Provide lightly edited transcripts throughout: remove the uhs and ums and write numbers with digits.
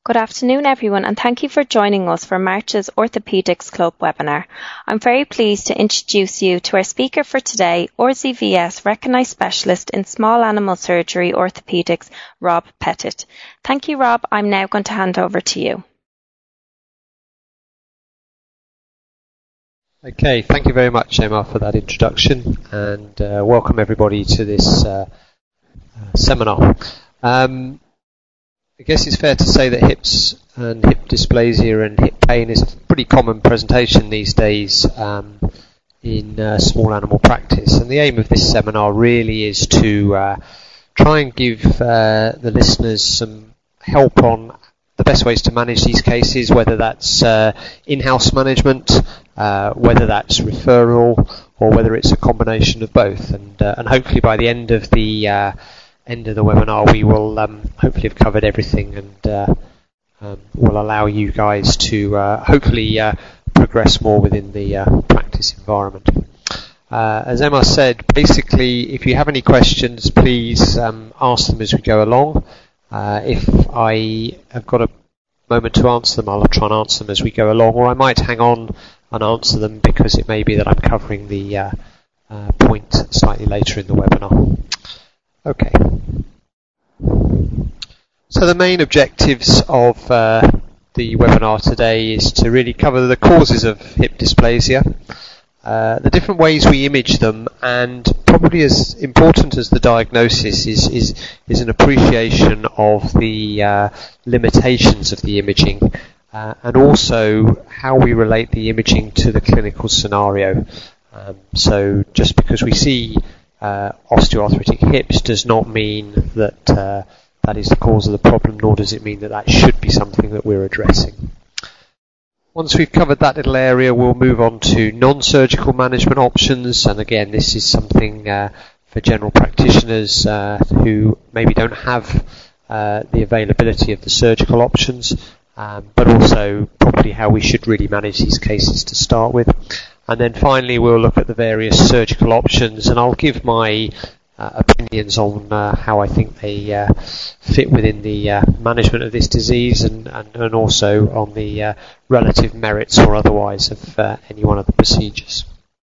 Good afternoon, everyone, and thank you for joining us for March's Orthopaedics Club webinar. I'm very pleased to introduce you to our speaker for today, RZVS recognised specialist in small animal surgery orthopaedics, Rob Pettit. Thank you, Rob. I'm now going to hand over to you. Okay, thank you very much, Emma, for that introduction, and welcome everybody to this seminar. I guess it's fair to say that hips and hip dysplasia and hip pain is a pretty common presentation these days in small animal practice. And the aim of this seminar really is to try and give the listeners some help on the best ways to manage these cases, whether that's in-house management, whether that's referral, or whether it's a combination of both. And hopefully by the end of the webinar, we will hopefully have covered everything and will allow you guys to hopefully progress more within the practice environment. As Emma said, basically, if you have any questions, please ask them as we go along. If I have got a moment to answer them, I'll try and answer them as we go along, or I might hang on and answer them because it may be that I'm covering the point slightly later in the webinar. Okay. So the main objectives of the webinar today is to really cover the causes of hip dysplasia, the different ways we image them, and probably as important as the diagnosis is an appreciation of the limitations of the imaging, and also how we relate the imaging to the clinical scenario. So just because we see osteoarthritic hips does not mean that that is the cause of the problem, nor does it mean that that should be something that we're addressing. Once we've covered that little area, we'll move on to non-surgical management options, and again, this is something for general practitioners who maybe don't have the availability of the surgical options, but also probably how we should really manage these cases to start with. And then finally, we'll look at the various surgical options, and I'll give my opinions on how I think they fit within the management of this disease, and also on the relative merits or otherwise of any one of the procedures.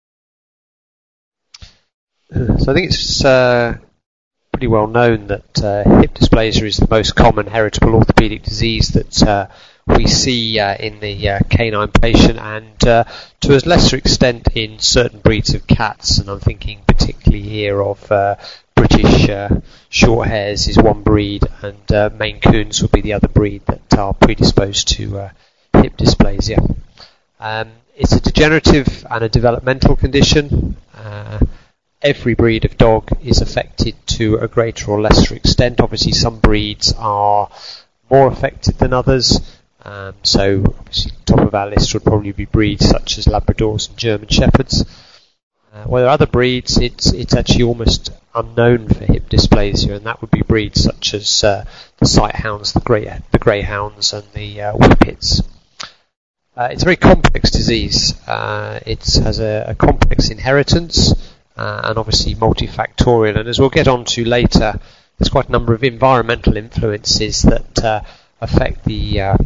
So I think it's pretty well known that hip dysplasia is the most common heritable orthopedic disease that we see in the canine patient, and to a lesser extent in certain breeds of cats, and I'm thinking particularly here of British short hairs is one breed, and Maine Coons would be the other breed that are predisposed to hip dysplasia. It's a degenerative and a developmental condition. Every breed of dog is affected to a greater or lesser extent. Obviously some breeds are more affected than others. So obviously top of our list would probably be breeds such as Labradors and German Shepherds. Where other breeds, it's actually almost unknown for hip dysplasia, and that would be breeds such as the Sighthounds, the Greyhounds, and the Whippets. It's a very complex disease. It has a complex inheritance, and obviously multifactorial. And as we'll get on to later, there's quite a number of environmental influences that affect the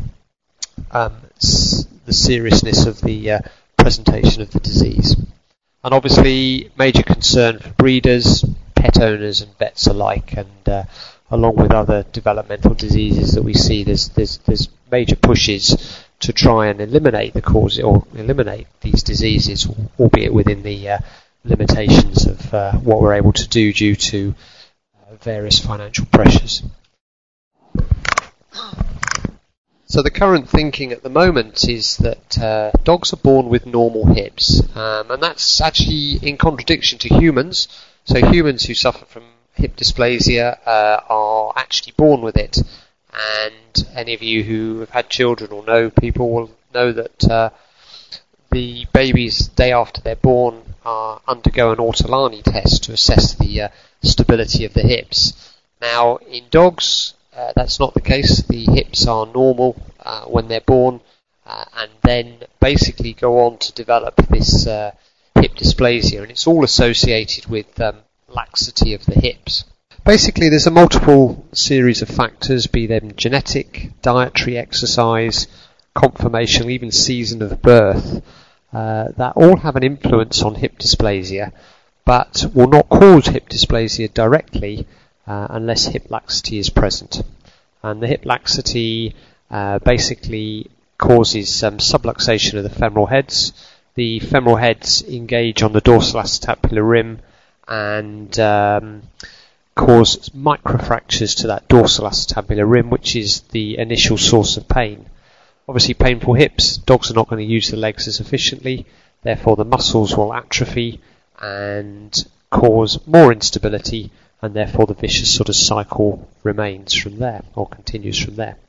seriousness of the presentation of the disease. And obviously major concern for breeders, pet owners and vets alike, and along with other developmental diseases that we see, there's major pushes to try and eliminate the cause or eliminate these diseases, albeit within the limitations of what we're able to do due to various financial pressures. So the current thinking at the moment is that dogs are born with normal hips, and that's actually in contradiction to humans. So humans who suffer from hip dysplasia are actually born with it, and any of you who have had children or know people will know that the babies, day after they're born, undergo an Ortolani test to assess the stability of the hips. Now, in dogs, that's not the case. The hips are normal when they're born, and then basically go on to develop this hip dysplasia, and it's all associated with laxity of the hips. Basically, there's a multiple series of factors, be them genetic, dietary, exercise, conformation, even season of birth, that all have an influence on hip dysplasia, but will not cause hip dysplasia directly unless hip laxity is present. And the hip laxity basically causes subluxation of the femoral heads. The femoral heads engage on the dorsal acetabular rim and cause microfractures to that dorsal acetabular rim, which is the initial source of pain. Obviously, painful hips, dogs are not going to use the legs as efficiently, therefore the muscles will atrophy and cause more instability, and therefore the vicious sort of cycle remains from there, or continues from there.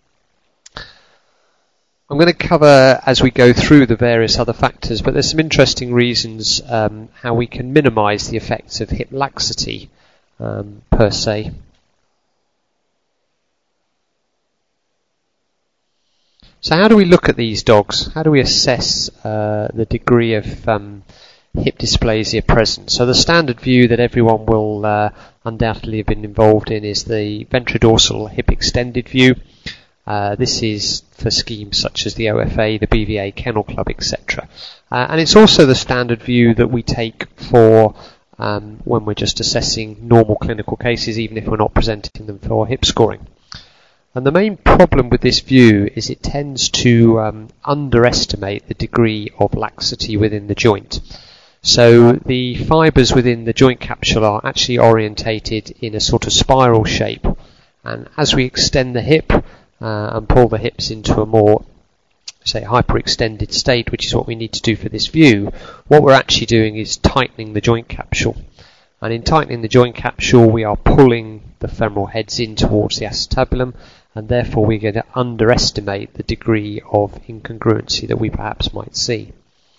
I'm going to cover, as we go through, the various other factors, but there's some interesting reasons how we can minimise the effects of hip laxity per se. So how do we look at these dogs? How do we assess the degree of hip dysplasia present? So the standard view that everyone will undoubtedly have been involved in is the ventrodorsal hip extended view. This is for schemes such as the OFA, the BVA, Kennel Club, etc. And it's also the standard view that we take for when we're just assessing normal clinical cases, even if we're not presenting them for hip scoring. And the main problem with this view is it tends to underestimate the degree of laxity within the joint. So the fibres within the joint capsule are actually orientated in a sort of spiral shape, and as we extend the hip and pull the hips into a more, say, hyperextended state, which is what we need to do for this view, what we're actually doing is tightening the joint capsule. And in tightening the joint capsule, we are pulling the femoral heads in towards the acetabulum, and therefore we're going to underestimate the degree of incongruency that we perhaps might see.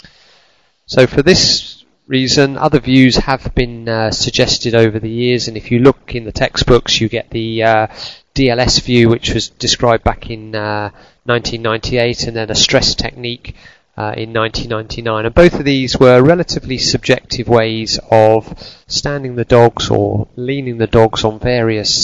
So for this reason, other views have been suggested over the years, and if you look in the textbooks, you get the DLS view, which was described back in 1998, and then a stress technique in 1999. And both of these were relatively subjective ways of standing the dogs or leaning the dogs on various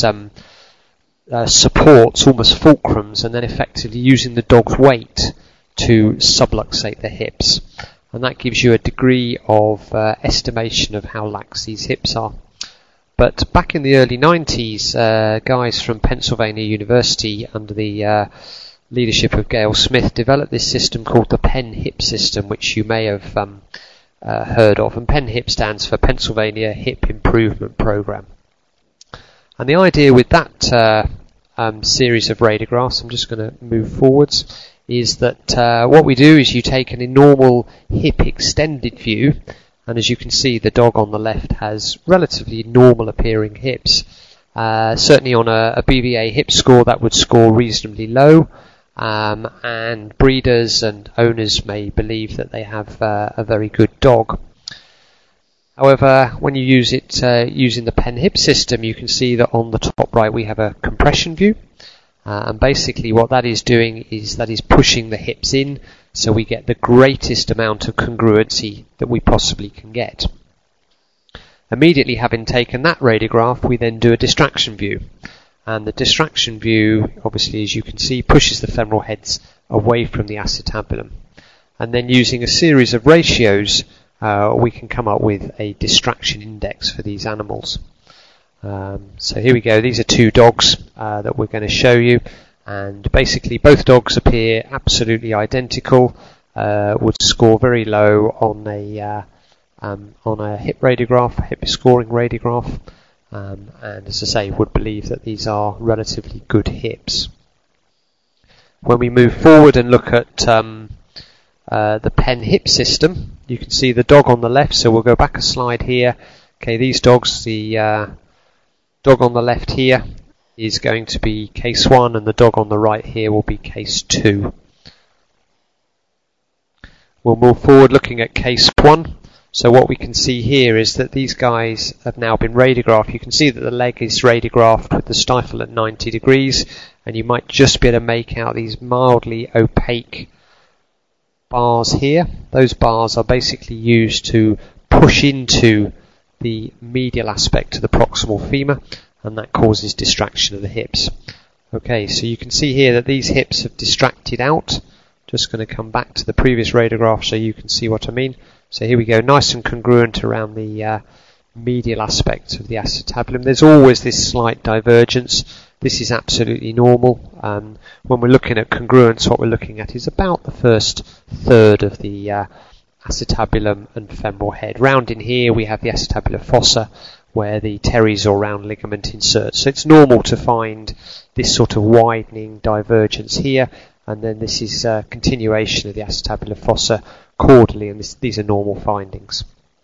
supports, almost fulcrums, and then effectively using the dog's weight to subluxate the hips. And that gives you a degree of estimation of how lax these hips are. But back in the early 90s, guys from Pennsylvania University, under the leadership of Gail Smith, developed this system called the PEN-HIP system, which you may have heard of. And PEN-HIP stands for Pennsylvania Hip Improvement Program. And the idea with that series of radiographs, I'm just going to move forwards, is that what we do is you take an normal hip extended view, and as you can see, the dog on the left has relatively normal appearing hips. Certainly on a BVA hip score, that would score reasonably low, and breeders and owners may believe that they have a very good dog. However, when you use it using the PEN-HIP system, you can see that on the top right we have a compression view, and basically what that is doing is that is pushing the hips in, so we get the greatest amount of congruency that we possibly can get. Immediately having taken that radiograph, we then do a distraction view. And the distraction view, obviously, as you can see, pushes the femoral heads away from the acetabulum. And then using a series of ratios, we can come up with a distraction index for these animals. So here we go. These are two dogs that we're going to show you. And basically both dogs appear absolutely identical, would score very low on a hip radiograph, hip scoring radiograph, and as I say, would believe that these are relatively good hips. When we move forward and look at the PEN-HIP system, you can see the dog on the left, so we'll go back a slide here. Okay, these dogs, the dog on the left here is going to be case 1, and the dog on the right here will be case 2. We'll move forward looking at case 1. So what we can see here is that these guys have now been radiographed. You can see that the leg is radiographed with the stifle at 90 degrees, and you might just be able to make out these mildly opaque bars here. Those bars are basically used to push into the medial aspect of the proximal femur, and that causes distraction of the hips. Okay, so you can see here that these hips have distracted out. Just going to come back to the previous radiograph so you can see what I mean. So here we go, nice and congruent around the medial aspect of the acetabulum. There's always this slight divergence. This is absolutely normal. When we're looking at congruence, what we're looking at is about the first third of the acetabulum and femoral head. Round in here we have the acetabular fossa, where the teres or round ligament inserts. So it's normal to find this sort of widening divergence here, and then this is a continuation of the acetabular fossa caudally, and these are normal findings.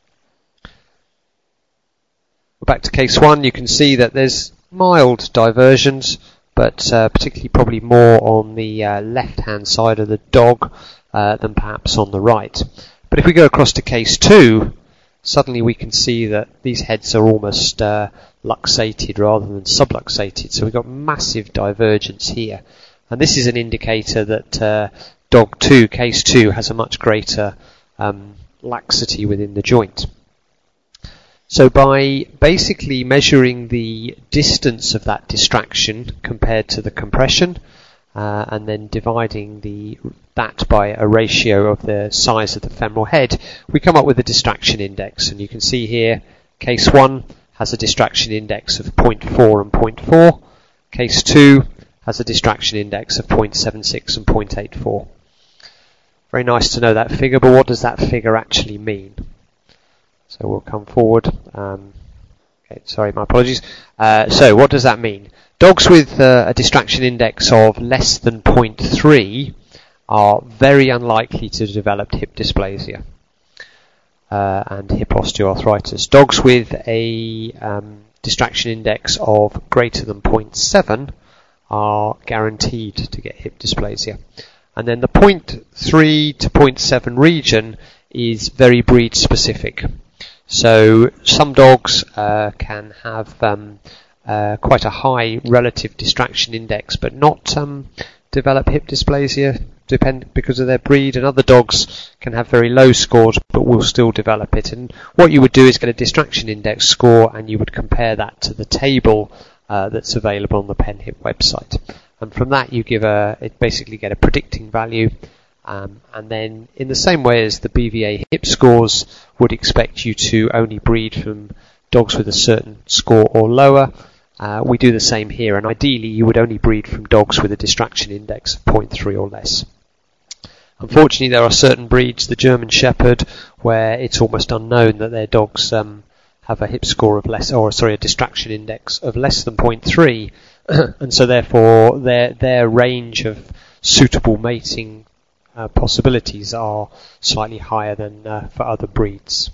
Back to case 1, you can see that there's mild diversions, but particularly probably more on the left-hand side of the dog than perhaps on the right. But if we go across to case 2, suddenly we can see that these heads are almost luxated rather than subluxated. So we've got massive divergence here. And this is an indicator that dog 2, case 2, has a much greater laxity within the joint. So by basically measuring the distance of that distraction compared to the compression, and then dividing that by a ratio of the size of the femoral head, we come up with a distraction index. And you can see here, case 1 has a distraction index of 0.4 and 0.4. Case 2 has a distraction index of 0.76 and 0.84. Very nice to know that figure, but what does that figure actually mean? So we'll come forward. Sorry, my apologies. So what does that mean? Dogs with a distraction index of less than 0.3 are very unlikely to develop hip dysplasia and hip osteoarthritis. Dogs with a distraction index of greater than 0.7 are guaranteed to get hip dysplasia. And then the 0.3 to 0.7 region is very breed specific. So some dogs can have quite a high relative distraction index, but not develop hip dysplasia because of their breed, and other dogs can have very low scores but will still develop it. And what you would do is get a distraction index score, and you would compare that to the table that's available on the PennHip website. And from that you basically get a predicting value. And then in the same way as the BVA hip scores would expect you to only breed from dogs with a certain score or lower, we do the same here, and ideally you would only breed from dogs with a distraction index of 0.3 or less. Unfortunately, there are certain breeds, the German Shepherd, where it's almost unknown that their dogs have a hip score of a distraction index of less than 0.3, and so therefore their range of suitable mating possibilities are slightly higher than for other breeds.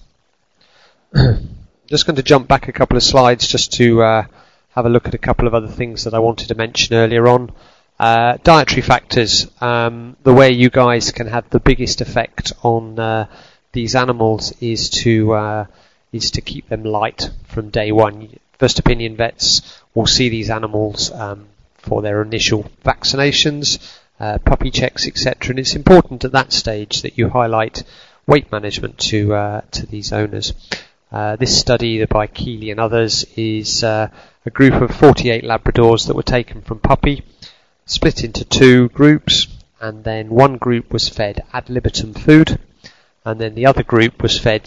Just going to jump back a couple of slides just to have a look at a couple of other things that I wanted to mention earlier on. Dietary factors, the way you guys can have the biggest effect on these animals is to keep them light from day one. First opinion vets will see these animals for their initial vaccinations, puppy checks, etc. And it's important at that stage that you highlight weight management to these owners. This study by Keeley and others is a group of 48 Labradors that were taken from puppy, split into 2 groups, and then one group was fed ad libitum food, and then the other group was fed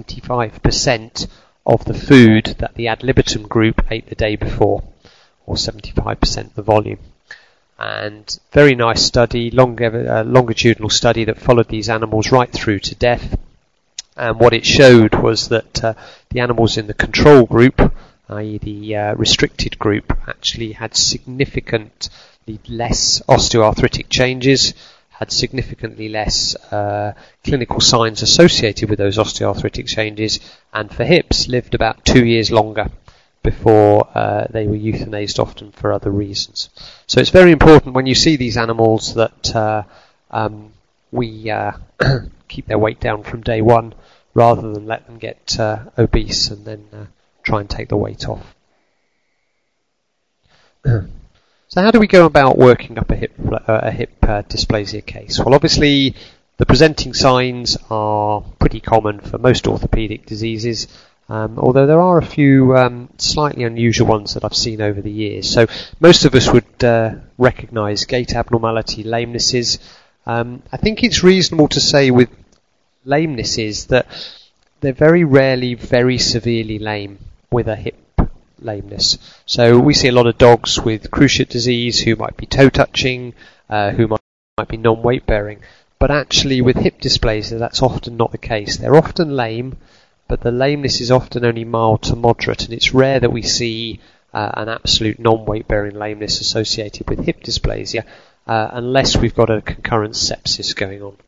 75% of the food that the ad libitum group ate the day before, or 75% of the volume. And very nice study, longitudinal study that followed these animals right through to death. And what it showed was that the animals in the control group, i.e. the restricted group, actually had significantly less osteoarthritic changes, had significantly less clinical signs associated with those osteoarthritic changes, and for hips lived about 2 years longer before they were euthanized, often for other reasons. So it's very important when you see these animals that we keep their weight down from day one, rather than let them get obese and then try and take the weight off. So how do we go about working up a hip dysplasia case? Well, obviously the presenting signs are pretty common for most orthopedic diseases. although there are a few slightly unusual ones that I've seen over the years. So most of us would recognise gait abnormality, lamenesses. I think it's reasonable to say with lamenesses that they're very rarely very severely lame with a hip lameness. So we see a lot of dogs with cruciate disease who might be toe touching, who might be non-weight bearing, but actually with hip dysplasia that's often not the case. They're often lame, but the lameness is often only mild to moderate, and it's rare that we see an absolute non-weight bearing lameness associated with hip dysplasia unless we've got a concurrent sepsis going on.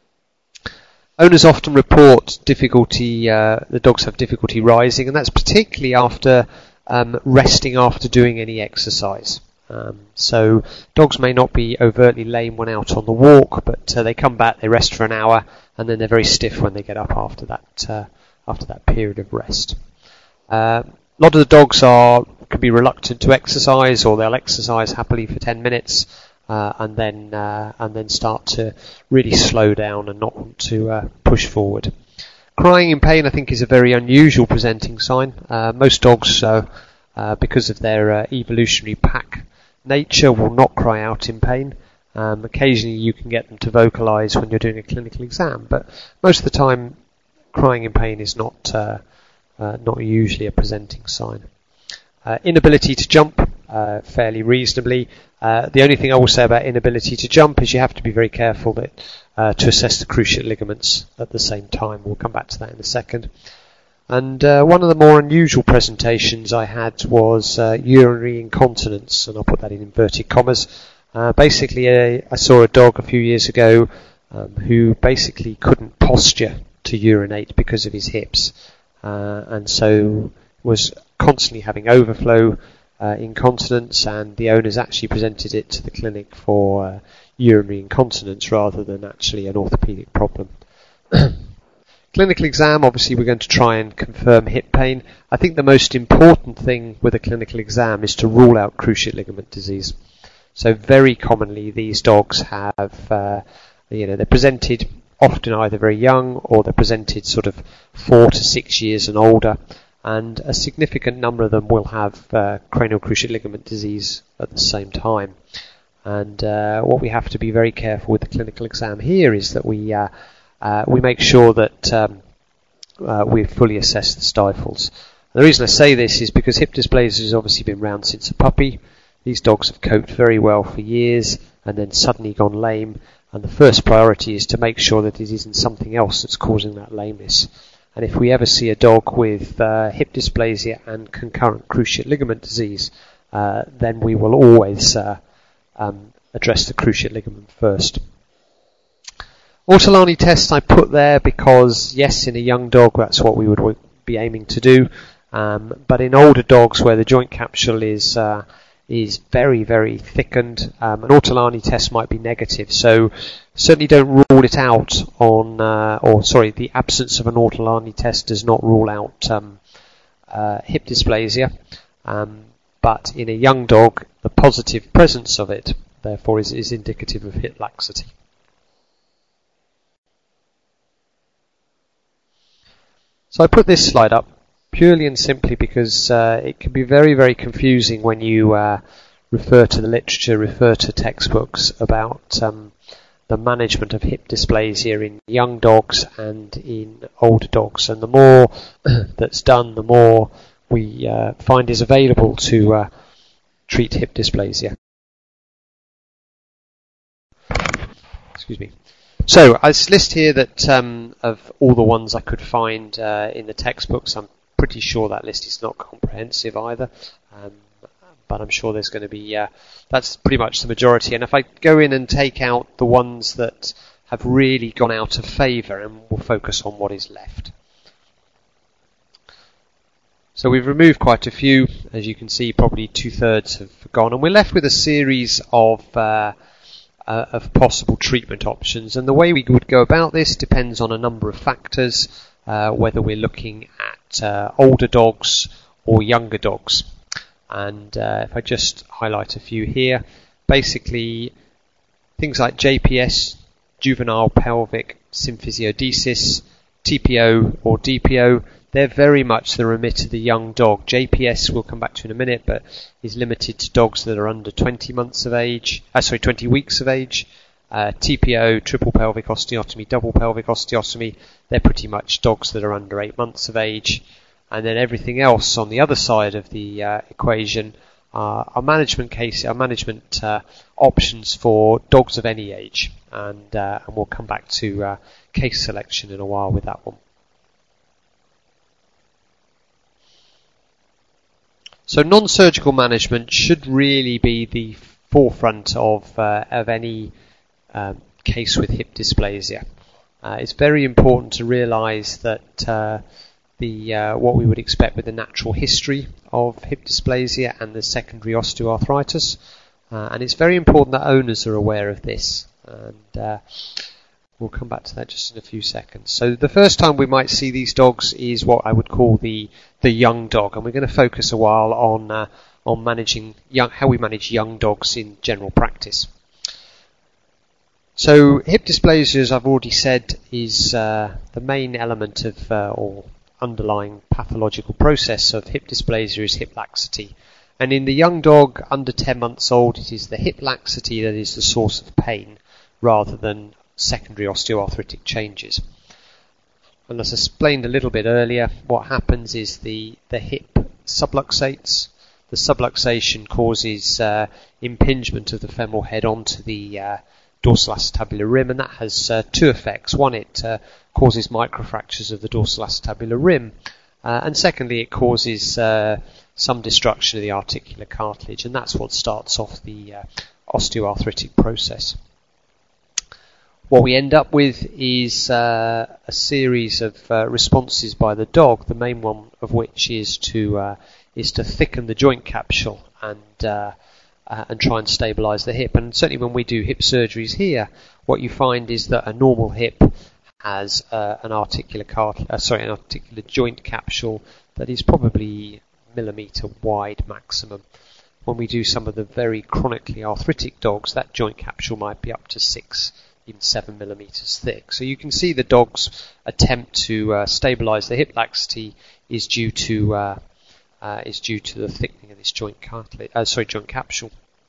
Owners often report difficulty, the dogs have difficulty rising, and that's particularly after resting after doing any exercise. So dogs may not be overtly lame when out on the walk, but they come back, they rest for an hour, and then they're very stiff when they get up after that period of rest. A lot of the dogs can be reluctant to exercise, or they'll exercise happily for 10 minutes and then start to really slow down and not want to push forward. Crying in pain, I think, is a very unusual presenting sign. Most dogs, because of their evolutionary pack nature, will not cry out in pain. Occasionally you can get them to vocalise when you're doing a clinical exam, but most of the time crying in pain is not usually a presenting sign. Inability to jump, fairly reasonably. The only thing I will say about inability to jump is you have to be very careful to assess the cruciate ligaments at the same time. We'll come back to that in a second. And one of the more unusual presentations I had was urinary incontinence, and I'll put that in inverted commas. Basically, I saw a dog a few years ago who basically couldn't posture to urinate because of his hips, and so was constantly having overflow incontinence, and the owners actually presented it to the clinic for urinary incontinence rather than actually an orthopaedic problem. Clinical exam, obviously we're going to try and confirm hip pain. I think the most important thing with a clinical exam is to rule out cruciate ligament disease. So very commonly these dogs have, they're presented often either very young or they're presented sort of 4 to 6 years and older, and a significant number of them will have cranial cruciate ligament disease at the same time. And what we have to be very careful with the clinical exam here is that we make sure that we fully assess the stifles. And the reason I say this is because hip dysplasia has obviously been around since a puppy. These dogs have coped very well for years and then suddenly gone lame, and the first priority is to make sure that it isn't something else that's causing that lameness. And if we ever see a dog with hip dysplasia and concurrent cruciate ligament disease, then we will always address the cruciate ligament first. Ortolani test I put there because, yes, in a young dog that's what we would be aiming to do, but in older dogs where the joint capsule is very, very thickened, an Ortolani test might be negative. So certainly don't rule it out the absence of an Ortolani test does not rule out hip dysplasia. But in a young dog, the positive presence of it, therefore, is indicative of hip laxity. So I put this slide up purely and simply because it can be very, very confusing when you refer to the literature, refer to textbooks about the management of hip dysplasia in young dogs and in older dogs. And the more that's done, the more we find is available to treat hip dysplasia. Excuse me. So I list here that of all the ones I could find in the textbooks. I'm pretty sure that list is not comprehensive either, but I'm sure there's going to be that's pretty much the majority. And if I go in and take out the ones that have really gone out of favour, and we'll focus on what is left. So we've removed quite a few, as you can see, probably 2/3 have gone, and we're left with a series of possible treatment options. And the way we would go about this depends on a number of factors, whether we're looking at older dogs or younger dogs. And if I just highlight a few here, basically things like JPS, juvenile pelvic symphysiodesis, TPO or DPO, they're very much the remit of the young dog. JPS we'll come back to in a minute, but is limited to dogs that are under 20 weeks of age. TPO, triple pelvic osteotomy, double pelvic osteotomy, they're pretty much dogs that are under 8 months of age. And then everything else on the other side of the equation are management options for dogs of any age. And we'll come back to case selection in a while with that one. So non-surgical management should really be the forefront of any case with hip dysplasia. It's very important to realise that what we would expect with the natural history of hip dysplasia and the secondary osteoarthritis, and it's very important that owners are aware of this, and we'll come back to that just in a few seconds. So the first time we might see these dogs is what I would call the young dog, and we're going to focus a while on managing how we manage young dogs in general practice. So hip dysplasia, as I've already said, is the main element of or underlying pathological process of hip dysplasia is hip laxity. And in the young dog under 10 months old, it is the hip laxity that is the source of pain rather than secondary osteoarthritic changes. And as I explained a little bit earlier, what happens is the hip subluxates. The subluxation causes impingement of the femoral head onto the dorsal acetabular rim, and that has two effects. One, it causes microfractures of the dorsal acetabular rim, and secondly, it causes some destruction of the articular cartilage, and that's what starts off the osteoarthritic process. What we end up with is a series of responses by the dog, the main one of which is to thicken the joint capsule and try and stabilise the hip. And certainly when we do hip surgeries here, what you find is that a normal hip has an articular joint capsule that is probably millimetre wide maximum. When we do some of the very chronically arthritic dogs, that joint capsule might be up to 6, even 7 millimetres thick. So you can see the dog's attempt to stabilise the hip laxity is due to the thickening of this joint capsule.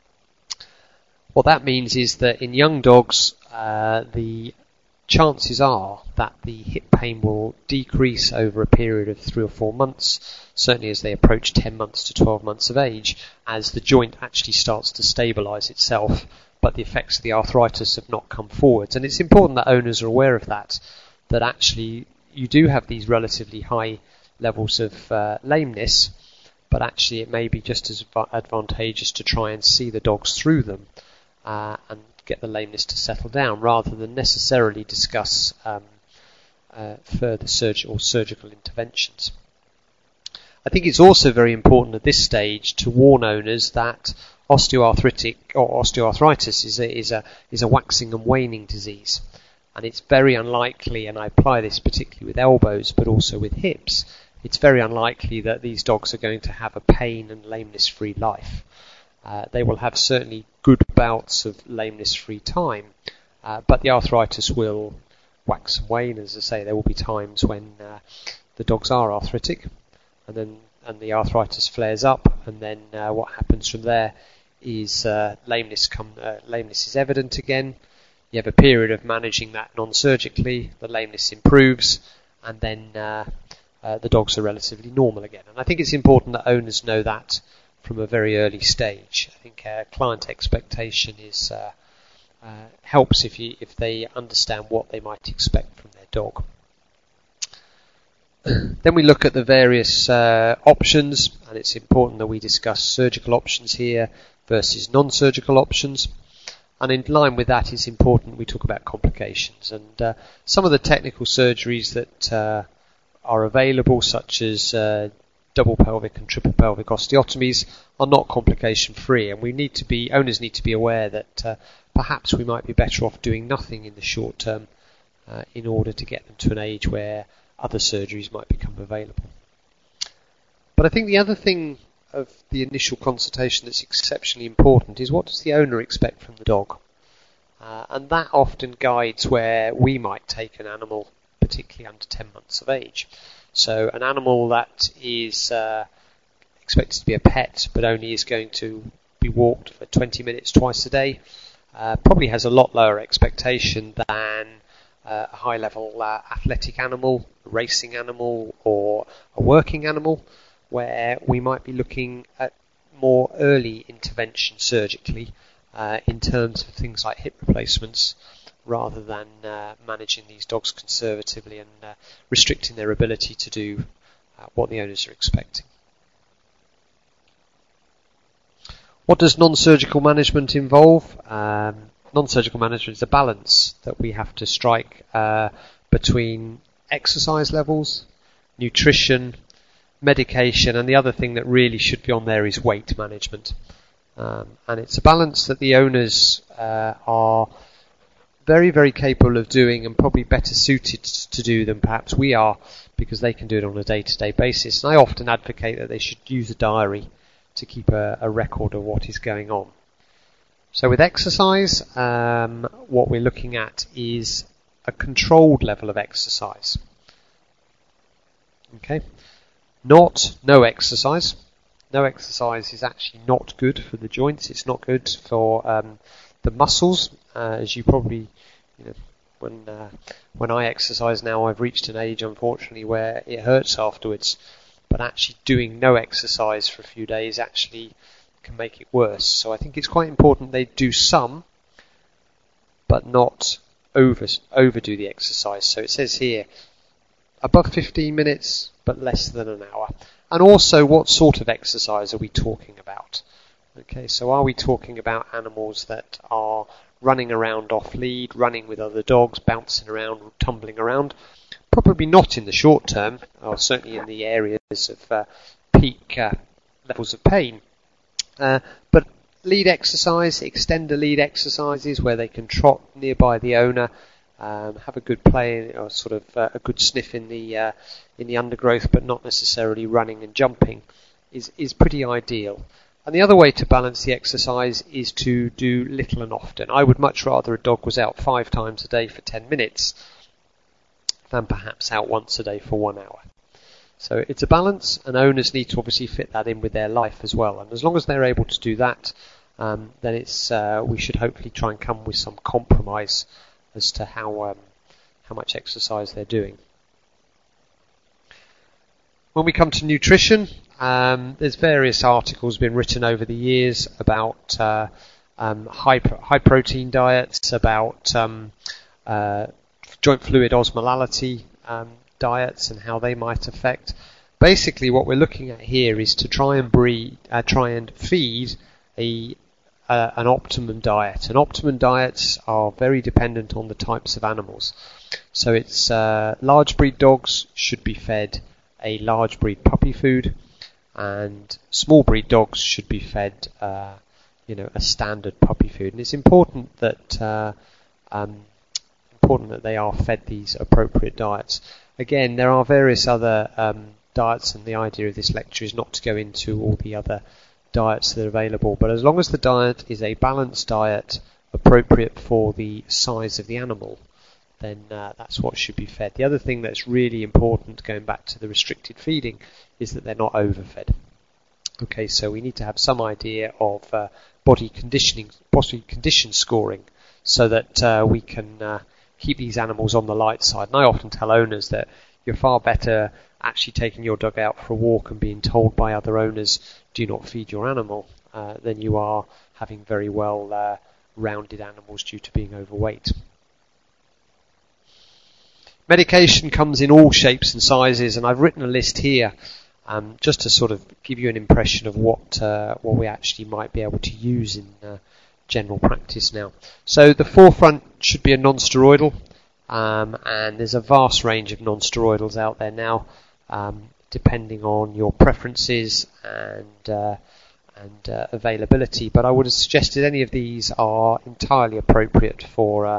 What that means is that in young dogs, the chances are that the hip pain will decrease over a period of 3 or 4 months, certainly as they approach 10 months to 12 months of age, as the joint actually starts to stabilise itself, but the effects of the arthritis have not come forwards. And it's important that owners are aware of that actually you do have these relatively high levels of lameness, but actually it may be just as advantageous to try and see the dogs through them and get the lameness to settle down, rather than necessarily discuss further surgical interventions. I think it's also very important at this stage to warn owners that osteoarthritis is a waxing and waning disease, and it's very unlikely, and I apply this particularly with elbows but also with hips, it's very unlikely that these dogs are going to have a pain and lameness-free life. They will have certainly good bouts of lameness-free time, but the arthritis will wax and wane. As I say, there will be times when the dogs are arthritic, and the arthritis flares up, and then what happens from there is lameness is evident again. You have a period of managing that non-surgically, the lameness improves, and then the dogs are relatively normal again. And I think it's important that owners know that from a very early stage. I think client expectation is helps if they understand what they might expect from their dog. Then we look at the various options, and it's important that we discuss surgical options here versus non-surgical options. And in line with that, it's important we talk about complications. And some of the technical surgeries that are available, such as double pelvic and triple pelvic osteotomies, are not complication-free, and owners need to be aware that perhaps we might be better off doing nothing in the short term in order to get them to an age where other surgeries might become available. But I think the other thing of the initial consultation that's exceptionally important is, what does the owner expect from the dog? And that often guides where we might take an animal, particularly under 10 months of age. So an animal that is expected to be a pet but only is going to be walked for 20 minutes twice a day probably has a lot lower expectation than a high-level athletic animal, a racing animal, or a working animal, where we might be looking at more early intervention surgically in terms of things like hip replacements, rather than managing these dogs conservatively and restricting their ability to do what the owners are expecting. What does non-surgical management involve? Non-surgical management is a balance that we have to strike between exercise levels, nutrition, medication, and the other thing that really should be on there is weight management. And it's a balance that the owners are very, very capable of doing, and probably better suited to do than perhaps we are, because they can do it on a day-to-day basis. And I often advocate that they should use a diary to keep a record of what is going on. So with exercise, what we're looking at is a controlled level of exercise. Okay, not no exercise. No exercise is actually not good for the joints. It's not good for the muscles, as you probably, when I exercise now, I've reached an age, unfortunately, where it hurts afterwards. But actually doing no exercise for a few days actually can make it worse. So I think it's quite important they do some, but not overdo the exercise. So it says here, above 15 minutes, but less than an hour. And also, what sort of exercise are we talking about? Okay, so are we talking about animals that are running around off lead, running with other dogs, bouncing around, tumbling around? Probably not in the short term, or certainly in the areas of peak levels of pain. But lead exercise, extender lead exercises where they can trot nearby the owner, have a good play or sort of a good sniff in the undergrowth, but not necessarily running and jumping, is pretty ideal. And the other way to balance the exercise is to do little and often. I would much rather a dog was out 5 times a day for 10 minutes than perhaps out once a day for 1 hour. So it's a balance, and owners need to obviously fit that in with their life as well. And as long as they're able to do that, then it's we should hopefully try and come with some compromise as to how much exercise they're doing. When we come to nutrition, there's various articles been written over the years about high protein diets, about joint fluid osmolality diets and how they might affect. Basically, what we're looking at here is to try and feed an optimum diet. And optimum diets are very dependent on the types of animals. So it's large breed dogs should be fed a large breed puppy food, and small breed dogs should be fed a standard puppy food. And it's important that they are fed these appropriate diets. Again, there are various other diets, and the idea of this lecture is not to go into all the other diets that are available, but as long as the diet is a balanced diet appropriate for the size of the animal, then that's what should be fed. The other thing that's really important, going back to the restricted feeding, is that they're not overfed. Okay, so we need to have some idea of body condition scoring, so that we can keep these animals on the light side. And I often tell owners that you're far better actually taking your dog out for a walk and being told by other owners, do not feed your animal, than you are having very well rounded animals due to being overweight. Medication comes in all shapes and sizes, and I've written a list here just to sort of give you an impression of what we actually might be able to use in general practice now. So the forefront should be a non-steroidal, and there's a vast range of non-steroidals out there now, depending on your preferences and availability. But I would have suggested any of these are entirely appropriate for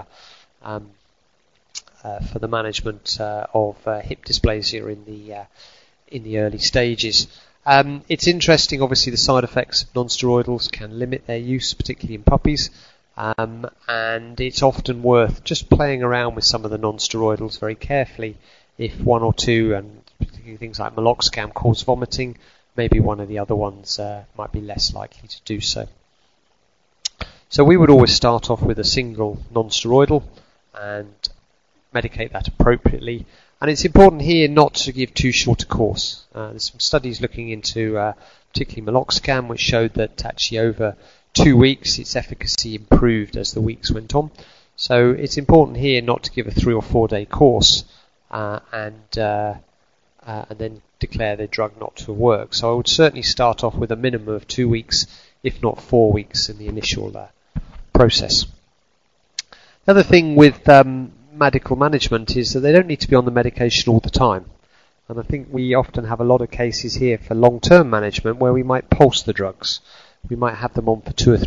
the management of hip dysplasia in the early stages. It's interesting, obviously, the side effects of non-steroidals can limit their use, particularly in puppies, and it's often worth just playing around with some of the non-steroidals very carefully if one or two, and particularly things like meloxicam, cause vomiting, maybe one of the other ones might be less likely to do so. So we would always start off with a single non-steroidal and medicate that appropriately. And it's important here not to give too short a course. There's some studies looking into particularly meloxicam, which showed that actually over 2 weeks its efficacy improved as the weeks went on. So it's important here not to give a 3 or 4 day course and then declare the drug not to work. So I would certainly start off with a minimum of 2 weeks, if not 4 weeks in the initial process. The other thing with medical management is that they don't need to be on the medication all the time. And I think we often have a lot of cases here for long-term management where we might pulse the drugs. We might have them on for 2 or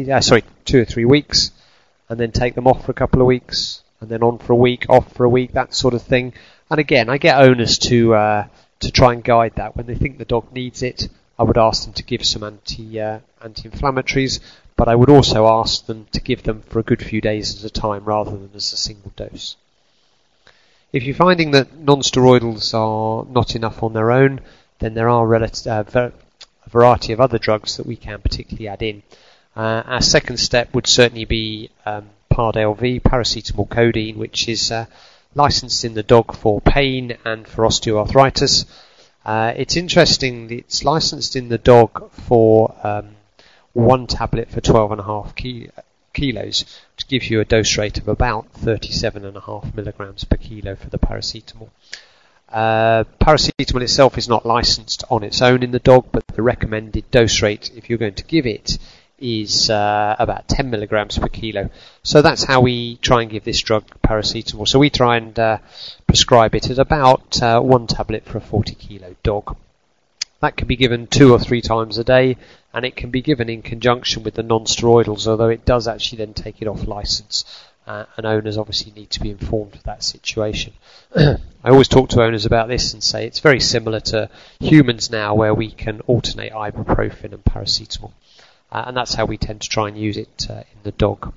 3 weeks, and then take them off for a couple of weeks, and then on for a week, off for a week, that sort of thing. And again, I get owners to try and guide that. When they think the dog needs it, I would ask them to give some anti-inflammatories, but I would also ask them to give them for a good few days at a time rather than as a single dose. If you're finding that non-steroidals are not enough on their own, then there are a variety of other drugs that we can particularly add in. Our second step would certainly be PARD-LV, paracetamol codeine, which is licensed in the dog for pain and for osteoarthritis. It's interesting, it's licensed in the dog for 1 tablet for 12.5 kilos, which gives you a dose rate of about 37.5 milligrams per kilo for the paracetamol. Paracetamol itself is not licensed on its own in the dog, but the recommended dose rate, if you're going to give it, is about 10 milligrams per kilo. So that's how we try and give this drug, paracetamol. So we try and prescribe it at about 1 tablet for a 40 kilo dog. That can be given 2 or 3 times a day, and it can be given in conjunction with the non-steroidals, although it does actually then take it off license, and owners obviously need to be informed of that situation. I always talk to owners about this and say it's very similar to humans now, where we can alternate ibuprofen and paracetamol, and that's how we tend to try and use it in the dog.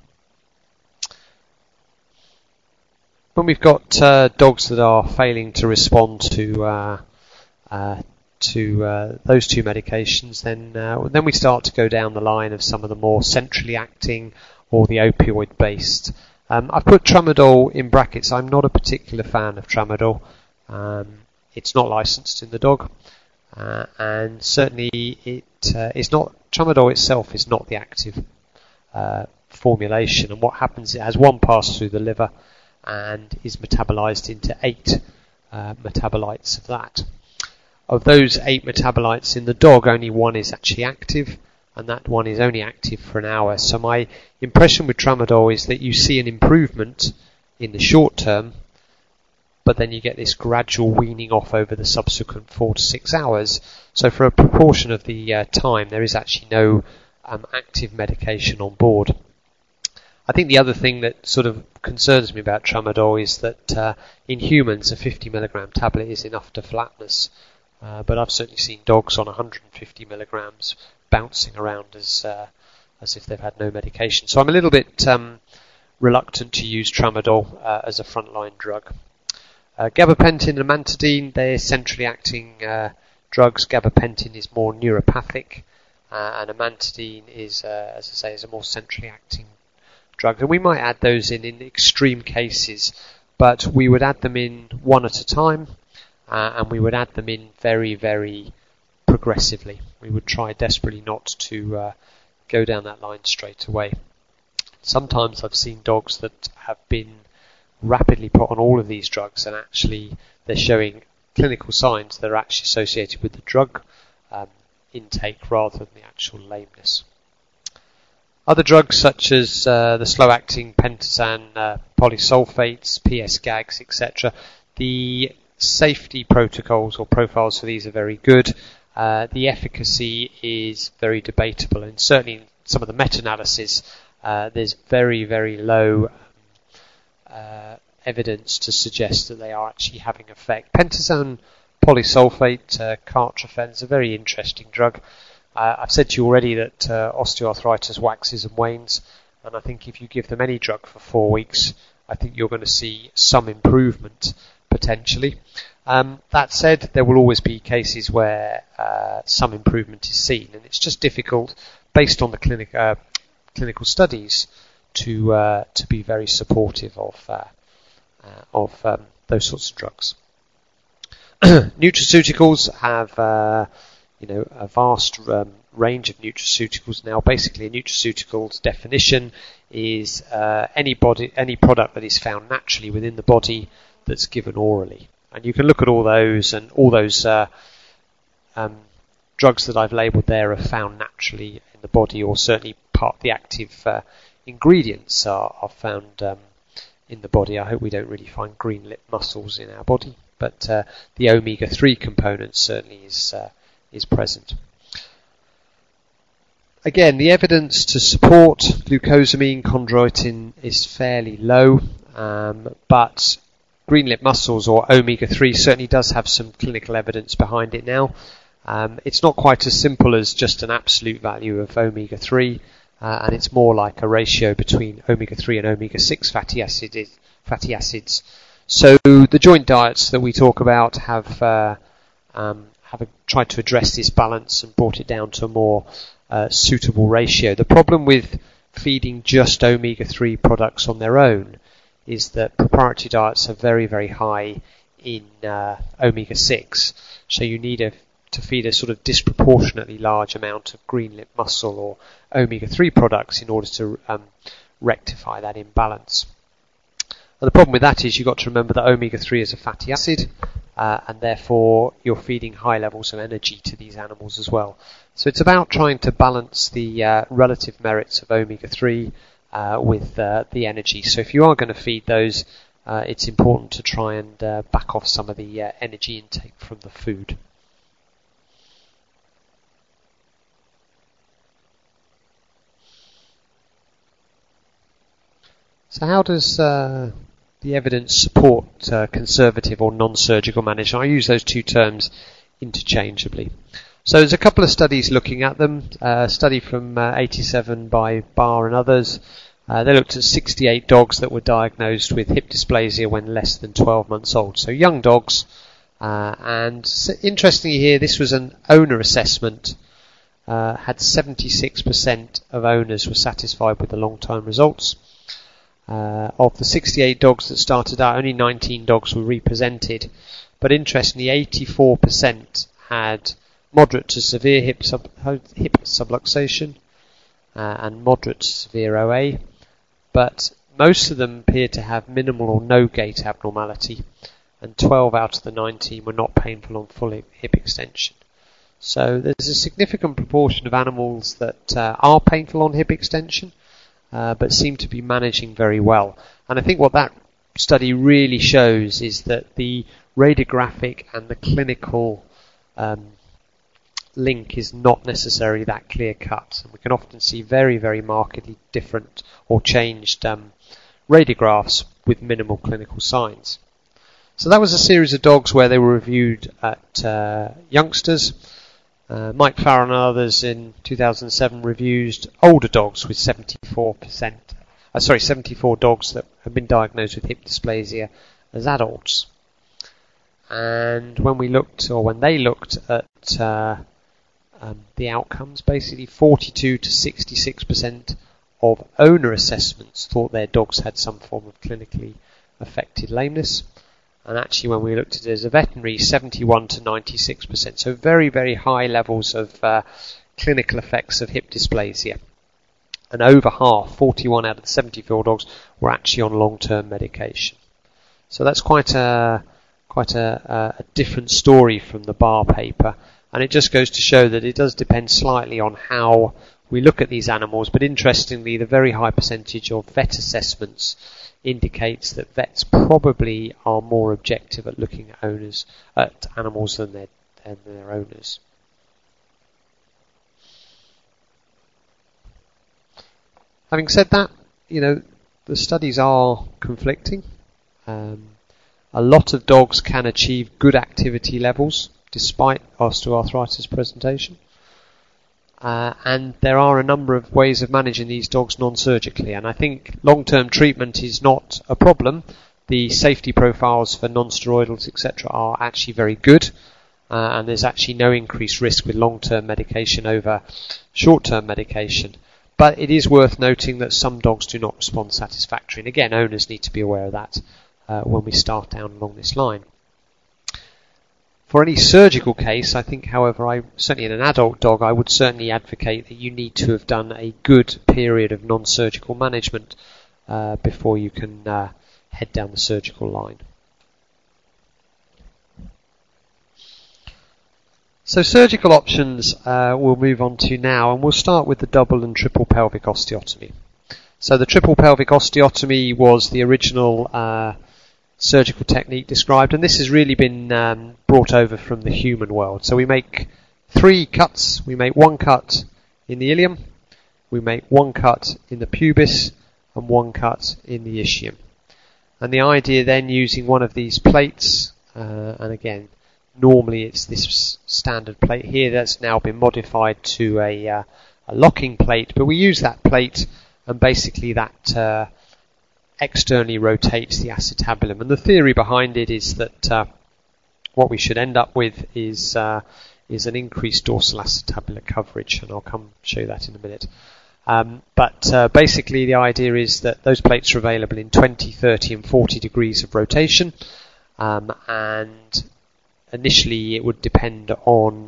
When we've got dogs that are failing to respond to those two medications, then we start to go down the line of some of the more centrally acting or the opioid based. I've put tramadol in brackets. I'm not a particular fan of tramadol. It's not licensed in the dog, and certainly it's not. Tramadol itself is not the active formulation, and what happens, it has one pass through the liver and is metabolized into 8 metabolites of that. Of those 8 metabolites in the dog, only 1 is actually active, and that one is only active for an hour. So my impression with tramadol is that you see an improvement in the short term, but then you get this gradual weaning off over the subsequent 4 to 6 hours. So for a proportion of the time, there is actually no active medication on board. I think the other thing that sort of concerns me about tramadol is that in humans, a 50 milligram tablet is enough to flatness. But I've certainly seen dogs on 150 milligrams bouncing around as if they've had no medication. So I'm a little bit reluctant to use tramadol as a frontline drug. Gabapentin and amantadine, they're centrally acting drugs. Gabapentin is more neuropathic, and amantadine is, as I say, is a more centrally acting drug. And we might add those in extreme cases, but we would add them in one at a time. And we would add them in very, very progressively. We would try desperately not to go down that line straight away. Sometimes I've seen dogs that have been rapidly put on all of these drugs, and actually they're showing clinical signs that are actually associated with the drug intake rather than the actual lameness. Other drugs such as the slow-acting pentazan, polysulfates, PS-GAGs, etc., the safety protocols or profiles for these are very good. The efficacy is very debatable, and certainly in some of the meta-analysis there's very, very low evidence to suggest that they are actually having effect. Pentazan polysulfate, Cartrofen, is a very interesting drug. I've said to you already that osteoarthritis waxes and wanes, and I think if you give them any drug for 4 weeks, I think you're going to see some improvement, potentially. That said, there will always be cases where some improvement is seen, and it's just difficult, based on the clinical studies, to be very supportive of those sorts of drugs. Nutraceuticals have a vast range of nutraceuticals now. Basically, a nutraceutical's definition is any product that is found naturally within the body that's given orally. And you can look at all those, and all those drugs that I've labelled there are found naturally in the body, or certainly part of the active ingredients are found in the body. I hope we don't really find green lip mussels in our body, but the omega-3 component certainly is present. Again, the evidence to support glucosamine chondroitin is fairly low, but green lip mussels, or omega-3, certainly does have some clinical evidence behind it now. It's not quite as simple as just an absolute value of omega-3, and it's more like a ratio between omega-3 and omega-6 fatty acids. So the joint diets that we talk about have tried to address this balance and brought it down to a more suitable ratio. The problem with feeding just omega-3 products on their own is that proprietary diets are very, very high in omega-6, so you need to feed a sort of disproportionately large amount of green lip mussel or omega-3 products in order to rectify that imbalance. And the problem with that is you've got to remember that omega-3 is a fatty acid, and therefore you're feeding high levels of energy to these animals as well. So it's about trying to balance the relative merits of omega-3 with the energy. So if you are going to feed those, it's important to try and back off some of the energy intake from the food. So how does the evidence support conservative or non-surgical management? I use those two terms interchangeably. So there's a couple of studies looking at them. A study from 87 by Barr and others. They looked at 68 dogs that were diagnosed with hip dysplasia when less than 12 months old. So young dogs. And interestingly here, this was an owner assessment. Had 76% of owners were satisfied with the long-term results. Of the 68 dogs that started out, only 19 dogs were represented, but interestingly 84% had moderate to severe hip subluxation and moderate to severe OA, but most of them appeared to have minimal or no gait abnormality, and 12 out of the 19 were not painful on full hip extension. So there's a significant proportion of animals that are painful on hip extension, but seem to be managing very well. And I think what that study really shows is that the radiographic and the clinical link is not necessarily that clear-cut. And we can often see very, very markedly different or changed radiographs with minimal clinical signs. So that was a series of dogs where they were reviewed at youngsters. Mike Farrell and others in 2007 reviewed older dogs with 74 dogs that have been diagnosed with hip dysplasia as adults. And when they looked at the outcomes, basically 42 to 66% of owner assessments thought their dogs had some form of clinically affected lameness. And actually, when we looked at it as a veterinary, 71 to 96%. So very, very high levels of clinical effects of hip dysplasia. And over half, 41 out of the 74 dogs, were actually on long-term medication. So that's quite a different story from the Barr paper. And it just goes to show that it does depend slightly on how we look at these animals. But interestingly, the very high percentage of vet assessments indicates that vets probably are more objective at looking at animals than their owners. Having said that, the studies are conflicting. A lot of dogs can achieve good activity levels despite osteoarthritis presentation. And there are a number of ways of managing these dogs non-surgically, and I think long-term treatment is not a problem, the safety profiles for non-steroidals, etc., are actually very good, and there's actually no increased risk with long-term medication over short-term medication. But it is worth noting that some dogs do not respond satisfactorily, and again, owners need to be aware of that when we start down along this line. For any surgical case, I think, however, certainly in an adult dog, I would certainly advocate that you need to have done a good period of non-surgical management before you can head down the surgical line. So surgical options we'll move on to now, and we'll start with the double and triple pelvic osteotomy. So the triple pelvic osteotomy was the original surgical technique described, and this has really been brought over from the human world. So we make 3 cuts. We make 1 cut in the ilium, we make 1 cut in the pubis, and 1 cut in the ischium. And the idea then, using one of these plates, and again, normally it's this standard plate here that's now been modified to a locking plate, but we use that plate, and basically that externally rotates the acetabulum. And the theory behind it is that what we should end up with is an increased dorsal acetabular coverage, and I'll come show you that in a minute. But basically the idea is that those plates are available in 20, 30 and 40 degrees of rotation, and initially it would depend on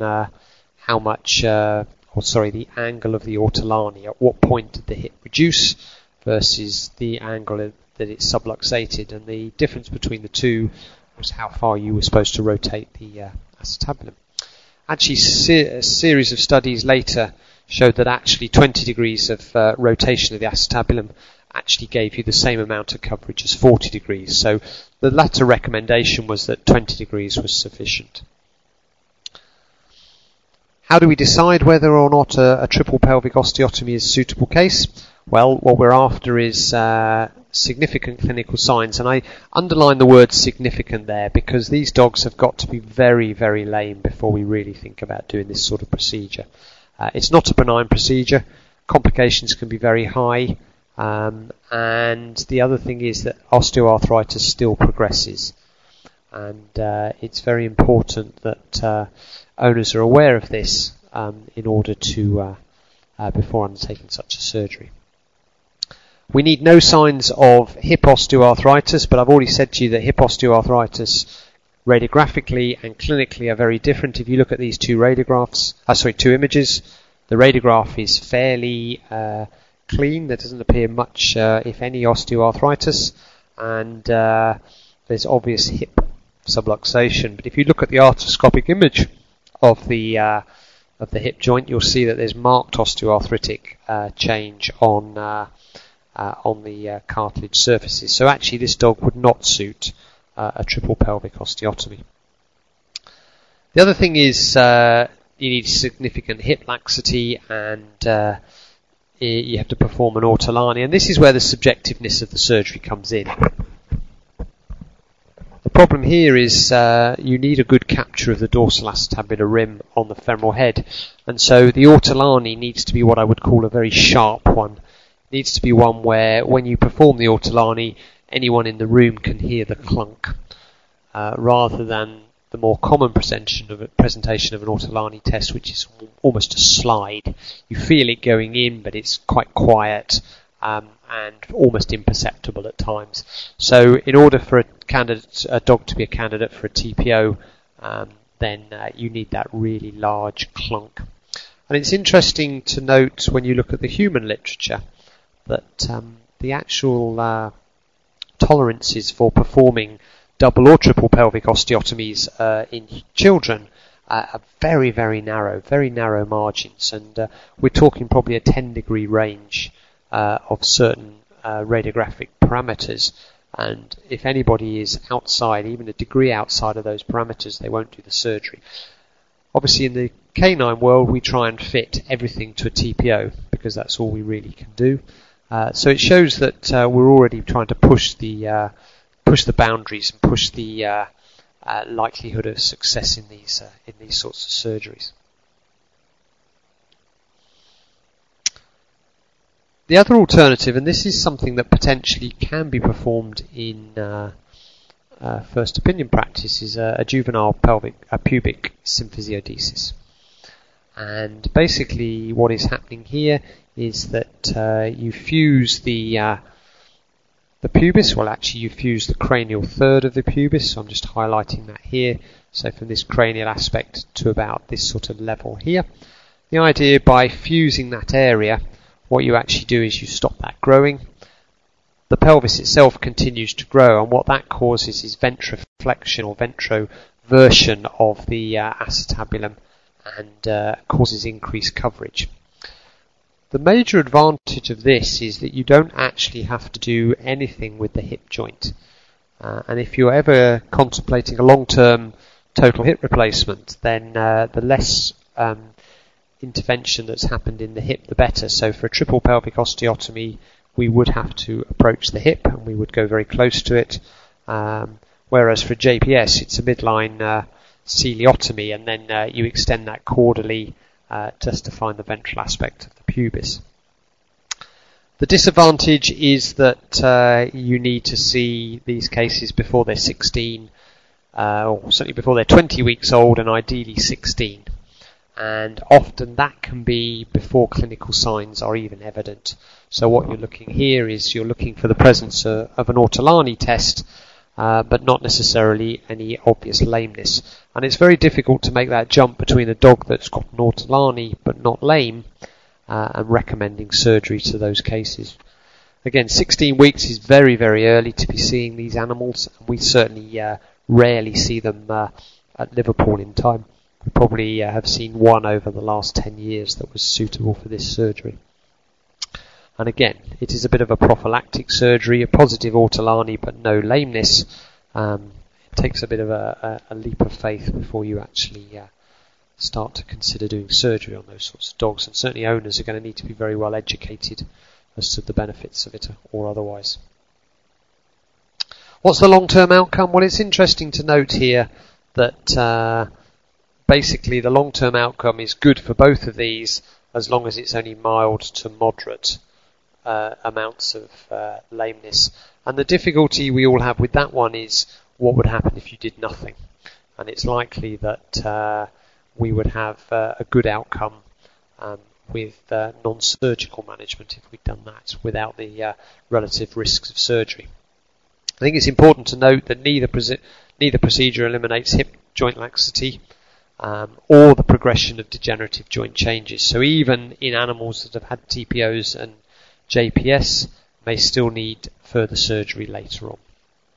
the angle of the ortolani. At what point did the hip reduce versus the angle that it's subluxated, and the difference between the two was how far you were supposed to rotate the acetabulum. Actually, a series of studies later showed that actually 20 degrees of rotation of the acetabulum actually gave you the same amount of coverage as 40 degrees. So the latter recommendation was that 20 degrees was sufficient. How do we decide whether or not a triple pelvic osteotomy is a suitable case? Well, what we're after is significant clinical signs, and I underline the word significant there because these dogs have got to be very, very lame before we really think about doing this sort of procedure. It's not a benign procedure. Complications can be very high, and the other thing is that osteoarthritis still progresses, and it's very important that owners are aware of this in order to before undertaking such a surgery. We need no signs of hip osteoarthritis, but I've already said to you that hip osteoarthritis radiographically and clinically are very different. If you look at these two images, the radiograph is fairly clean. There doesn't appear much, if any, osteoarthritis, and there's obvious hip subluxation. But if you look at the arthroscopic image of the hip joint, you'll see that there's marked osteoarthritic change on the cartilage surfaces. So actually this dog would not suit a triple pelvic osteotomy. The other thing is you need significant hip laxity, and you have to perform an ortolani, and this is where the subjectiveness of the surgery comes in. The problem here is you need a good capture of the dorsal acetabular rim on the femoral head, and so the ortolani needs to be what I would call a very sharp one. It needs to be one where when you perform the ortolani, anyone in the room can hear the clunk, rather than the more common presentation of an ortolani test, which is almost a slide. You feel it going in, but it's quite quiet and almost imperceptible at times. So in order for a dog to be a candidate for a TPO, then you need that really large clunk. And it's interesting to note when you look at the human literature that the actual tolerances for performing double or triple pelvic osteotomies in children are very, very narrow margins, and we're talking probably a 10-degree range of certain radiographic parameters, and if anybody is outside, even a degree outside of those parameters, they won't do the surgery. Obviously in the canine world we try and fit everything to a TPO because that's all we really can do. So it shows that we're already trying to push the boundaries and push the likelihood of success in these sorts of surgeries. The other alternative, and this is something that potentially can be performed in first opinion practice, is a juvenile pubic symphysiodesis. And basically what is happening here is that you fuse the pubis, well actually you fuse the cranial third of the pubis, so I'm just highlighting that here, so from this cranial aspect to about this sort of level here. The idea, by fusing that area, what you actually do is you stop that growing. The pelvis itself continues to grow, and what that causes is ventroflexion or ventroversion of the acetabulum, and causes increased coverage. The major advantage of this is that you don't actually have to do anything with the hip joint. And if you're ever contemplating a long-term total hip replacement, then the less intervention that's happened in the hip, the better. So for a triple pelvic osteotomy, we would have to approach the hip and we would go very close to it. Whereas for JPS, it's a midline coelotomy, and then you extend that caudally just to find the ventral aspect of the pubis. The disadvantage is that you need to see these cases before they're 16, or certainly before they're 20 weeks old, and ideally 16. And often that can be before clinical signs are even evident. So what you're looking here is you're looking for the presence of an Ortolani test, but not necessarily any obvious lameness. And it's very difficult to make that jump between a dog that's got an Ortolani but not lame and recommending surgery to those cases. Again, 16 weeks is very, very early to be seeing these animals. We certainly rarely see them at Liverpool in time. We probably have seen one over the last 10 years that was suitable for this surgery. And again, it is a bit of a prophylactic surgery, a positive Ortolani but no lameness. It takes a bit of a leap of faith before you actually start to consider doing surgery on those sorts of dogs. And certainly owners are going to need to be very well educated as to the benefits of it or otherwise. What's the long-term outcome? Well, it's interesting to note here that basically the long-term outcome is good for both of these as long as it's only mild to moderate amounts of lameness. And the difficulty we all have with that one is what would happen if you did nothing. And it's likely that we would have a good outcome with non-surgical management if we'd done that without the relative risks of surgery. I think it's important to note that neither procedure eliminates hip joint laxity or the progression of degenerative joint changes. So even in animals that have had TPOs and JPS, may still need further surgery later on.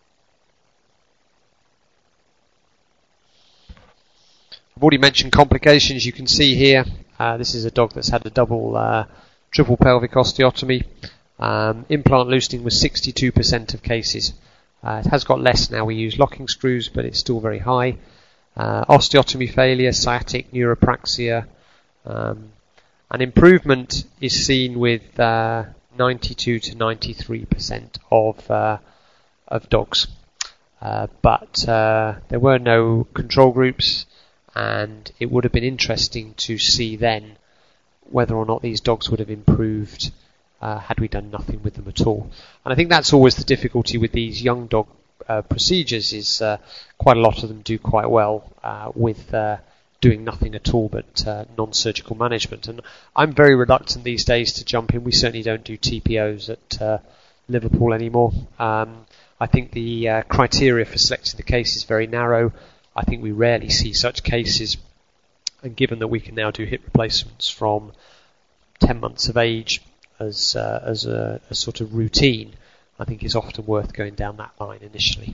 I've already mentioned complications. You can see here, this is a dog that's had a triple pelvic osteotomy. Implant loosening was 62% of cases. It has got less now. We use locking screws, but it's still very high. Osteotomy failure, sciatic neuropraxia. An improvement is seen with 92 to 93% of dogs. But there were no control groups, and it would have been interesting to see then whether or not these dogs would have improved had we done nothing with them at all. And I think that's always the difficulty with these young dog procedures, is quite a lot of them do quite well with doing nothing at all but non-surgical management. And I'm very reluctant these days to jump in. We certainly don't do TPOs at Liverpool anymore. I think the criteria for selecting the case is very narrow. I think we rarely see such cases, and given that we can now do hip replacements from 10 months of age as a sort of routine, I think it's often worth going down that line initially.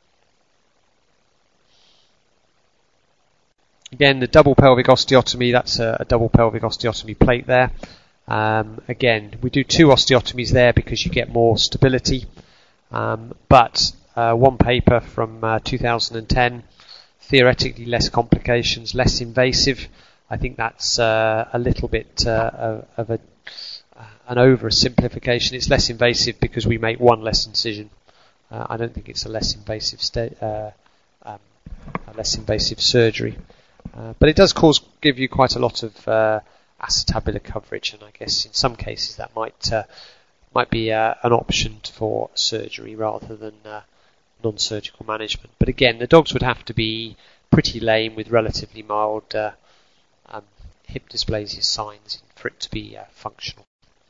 Again, the double pelvic osteotomy, that's a double pelvic osteotomy plate there. Again, we do 2 osteotomies there because you get more stability. But one paper from 2010, theoretically less complications, less invasive. I think that's a little bit of an oversimplification. It's less invasive because we make one less incision. I don't think it's a less invasive surgery. But it does give you quite a lot of acetabular coverage, and I guess in some cases that might be an option for surgery rather than non-surgical management. But again, the dogs would have to be pretty lame with relatively mild hip dysplasia signs for it to be functional.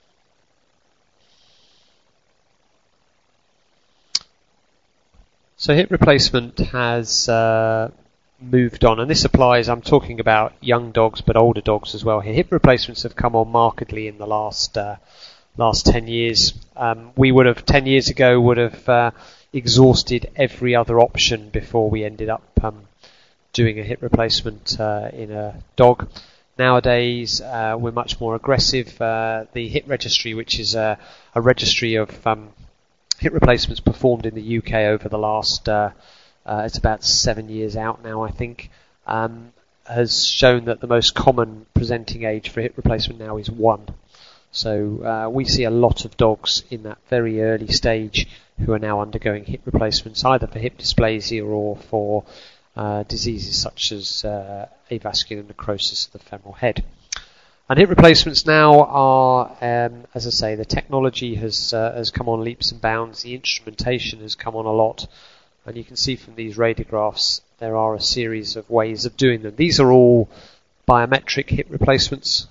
So hip replacement has moved on, and this applies, I'm talking about young dogs but older dogs as well here. Hip replacements have come on markedly in the last 10 years. We would have 10 years ago would have exhausted every other option before we ended up doing a hip replacement in a dog. Nowadays we're much more aggressive. The Hip Registry, which is a registry of hip replacements performed in the UK over the last it's about 7 years out now, I think, has shown that the most common presenting age for hip replacement now is 1. So we see a lot of dogs in that very early stage who are now undergoing hip replacements, either for hip dysplasia or for diseases such as avascular necrosis of the femoral head. And hip replacements now are, as I say, the technology has come on leaps and bounds. The instrumentation has come on a lot, and you can see from these radiographs there are a series of ways of doing them. These are all biometric hip replacements.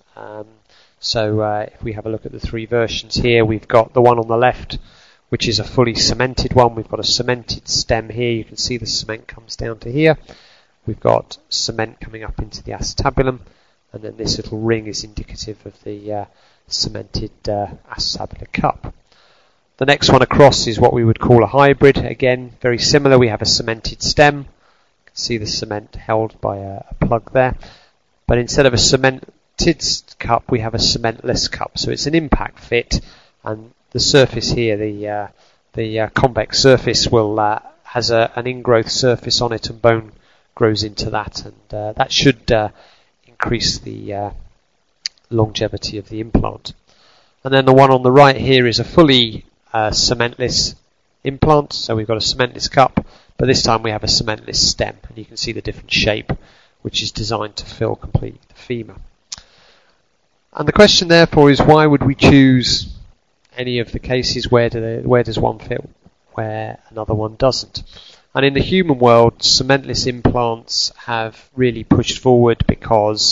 So if we have a look at the 3 versions here, we've got the one on the left, which is a fully cemented one. We've got a cemented stem here. You can see the cement comes down to here. We've got cement coming up into the acetabulum, and then this little ring is indicative of the cemented acetabular cup. The next one across is what we would call a hybrid. Again, very similar. We have a cemented stem. You can see the cement held by a plug there. But instead of a cemented cup, we have a cementless cup. So it's an impact fit, and the surface here, the convex surface, has an ingrowth surface on it, and bone grows into that, and that should increase the longevity of the implant. And then the one on the right here is a fully cementless implant. So we've got a cementless cup, but this time we have a cementless stem, and you can see the different shape, which is designed to fill completely the femur. And the question therefore is, why would we choose any of the cases? Where does one fit where another one doesn't? And in the human world, cementless implants have really pushed forward, because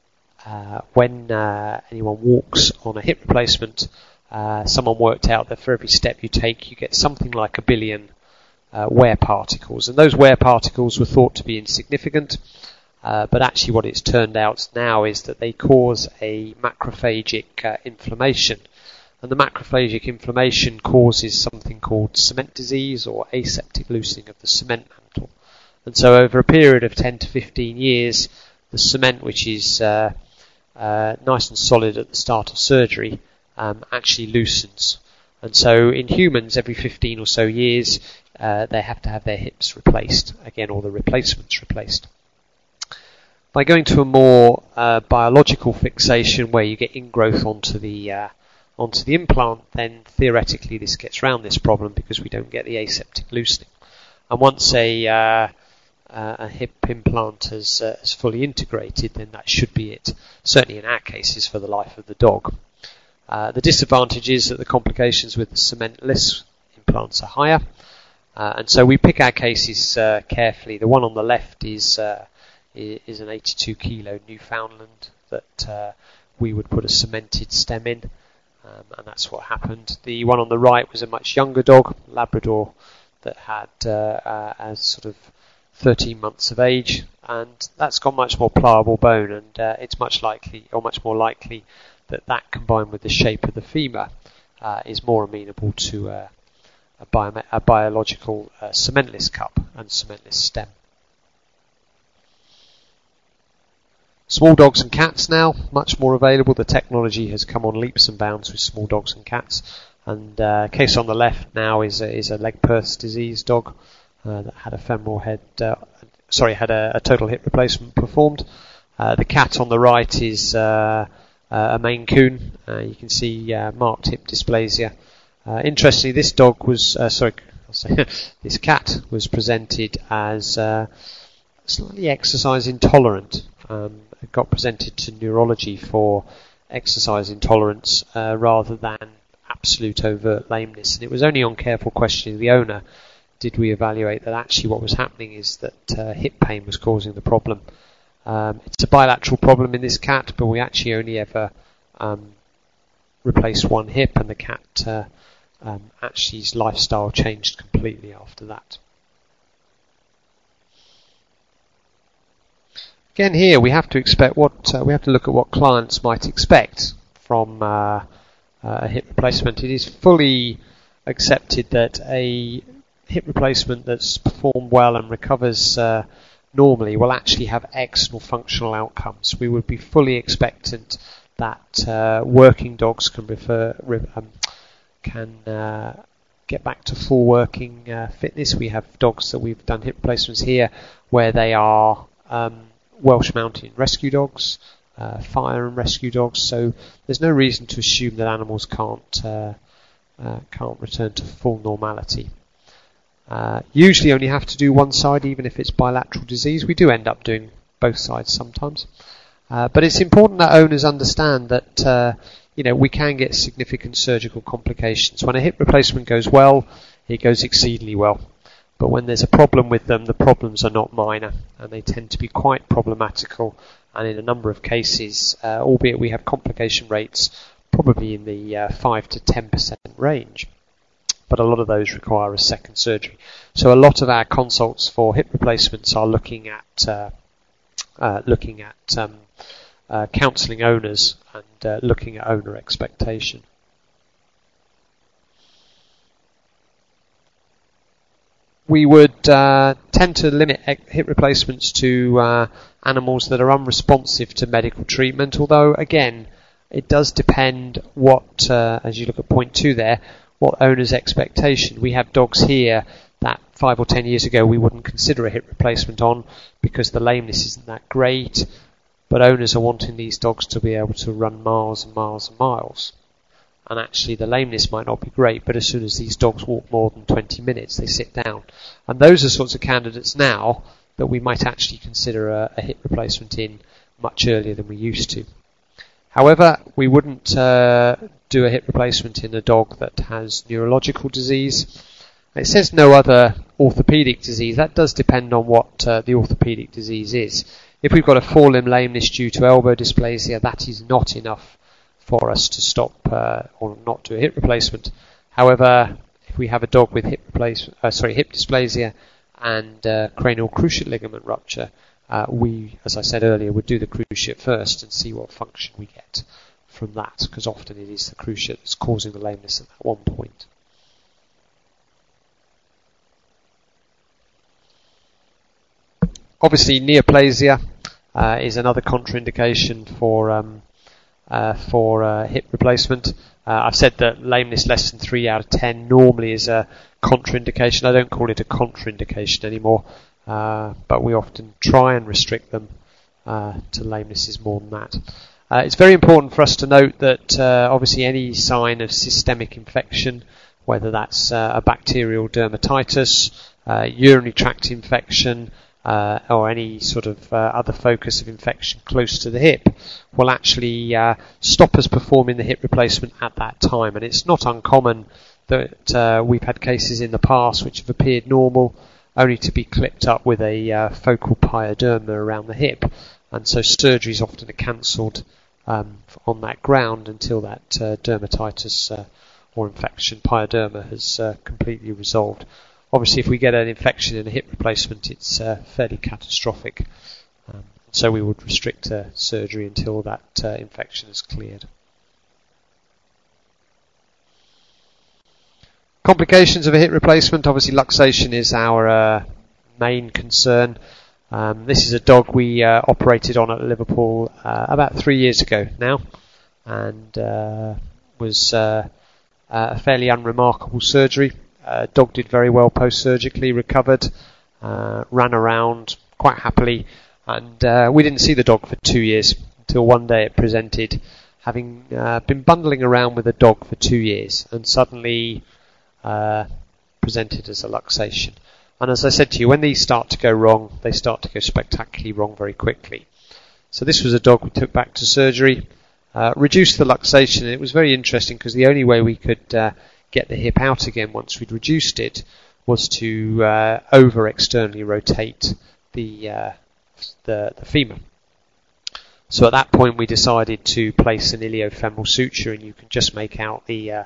when anyone walks on a hip replacement, someone worked out that for every step you take, you get something like 1 billion wear particles. And those wear particles were thought to be insignificant, but actually what it's turned out now is that they cause a macrophagic inflammation. And the macrophagic inflammation causes something called cement disease, or aseptic loosening of the cement mantle. And so over a period of 10 to 15 years, the cement, which is nice and solid at the start of surgery, actually loosens. And so in humans, every 15 or so years, they have to have their hips replaced again, or the replacements replaced. By going to a more biological fixation, where you get ingrowth onto the implant, then theoretically this gets around this problem, because we don't get the aseptic loosening. And once a hip implant has fully integrated, then that should be it. Certainly in our cases, for the life of the dog. The disadvantage is that the complications with the cementless implants are higher, and so we pick our cases carefully. The one on the left is an 82 kilo Newfoundland that we would put a cemented stem in. And that's what happened. The one on the right was a much younger dog, Labrador, that had as sort of 13 months of age, and that's got much more pliable bone, and it's much more likely that combined with the shape of the femur is more amenable to a biological cementless cup and cementless stem. Small dogs and cats now, much more available. The technology has come on leaps and bounds with small dogs and cats. And case on the left now is a Legg-Perthes disease dog that had a femoral head, had a total hip replacement performed. The cat on the right is a Maine Coon. You can see marked hip dysplasia. Interestingly, this cat was presented as slightly exercise intolerant. got presented to neurology for exercise intolerance rather than absolute overt lameness. And it was only on careful questioning of the owner did we evaluate that actually what was happening is that hip pain was causing the problem. It's a bilateral problem in this cat, but we actually only ever replaced one hip, and the cat actually his lifestyle changed completely after that. Again, here we have to expect we have to look at what clients might expect from a hip replacement. It is fully accepted that a hip replacement that's performed well and recovers normally will actually have excellent functional outcomes. We would be fully expectant that working dogs can get back to full working fitness. We have dogs that we've done hip replacements here where they are Welsh Mountain rescue dogs, fire and rescue dogs, so there's no reason to assume that animals can't return to full normality. Usually only have to do one side, even if it's bilateral disease. We do end up doing both sides sometimes. But it's important that owners understand that we can get significant surgical complications. When a hip replacement goes well, it goes exceedingly well. But when there's a problem with them, the problems are not minor, and they tend to be quite problematical. And in a number of cases, albeit we have complication rates probably in the 5 to 10% range, but a lot of those require a second surgery. So a lot of our consults for hip replacements are looking at counselling owners and looking at owner expectation. We would tend to limit hip replacements to animals that are unresponsive to medical treatment, although again it does depend what, as you look at point 2 there, what owner's expectation. We have dogs here that 5 or 10 years ago we wouldn't consider a hip replacement on because the lameness isn't that great, but owners are wanting these dogs to be able to run miles and miles and miles. And actually the lameness might not be great, but as soon as these dogs walk more than 20 minutes, they sit down. And those are sorts of candidates now that we might actually consider a hip replacement in much earlier than we used to. However, we wouldn't do a hip replacement in a dog that has neurological disease. It says no other orthopedic disease. That does depend on what the orthopedic disease is. If we've got a forelimb lameness due to elbow dysplasia, that is not enough for us to stop or not do a hip replacement. However, if we have a dog with hip dysplasia and cranial cruciate ligament rupture, we, as I said earlier, would do the cruciate first and see what function we get from that, because often it is the cruciate that's causing the lameness at that one point. Obviously, neoplasia is another contraindication for hip replacement. I've said that lameness less than 3 out of 10 normally is a contraindication. I don't call it a contraindication anymore, but we often try and restrict them to lamenesses more than that. It's very important for us to note that obviously any sign of systemic infection, whether that's a bacterial dermatitis, urinary tract infection, or any sort of other focus of infection close to the hip, will actually stop us performing the hip replacement at that time. And it's not uncommon that we've had cases in the past which have appeared normal, only to be clipped up with a focal pyoderma around the hip. And so surgeries often are cancelled on that ground until that dermatitis or infection pyoderma has completely resolved. Obviously, if we get an infection in a hip replacement, it's fairly catastrophic. So we would restrict surgery until that infection is cleared. Complications of a hip replacement, obviously luxation is our main concern. This is a dog we operated on at Liverpool about 3 years ago now, and was a fairly unremarkable surgery. Dog did very well post-surgically, recovered, ran around quite happily, and we didn't see the dog for 2 years until one day it presented, having been bundling around with a dog for 2 years, and suddenly presented as a luxation. And as I said to you, when these start to go wrong, they start to go spectacularly wrong very quickly. So this was a dog we took back to surgery, reduced the luxation, and it was very interesting because the only way we could get the hip out again once we'd reduced it was to over-externally rotate the femur. So at that point we decided to place an iliofemoral suture, and you can just make out the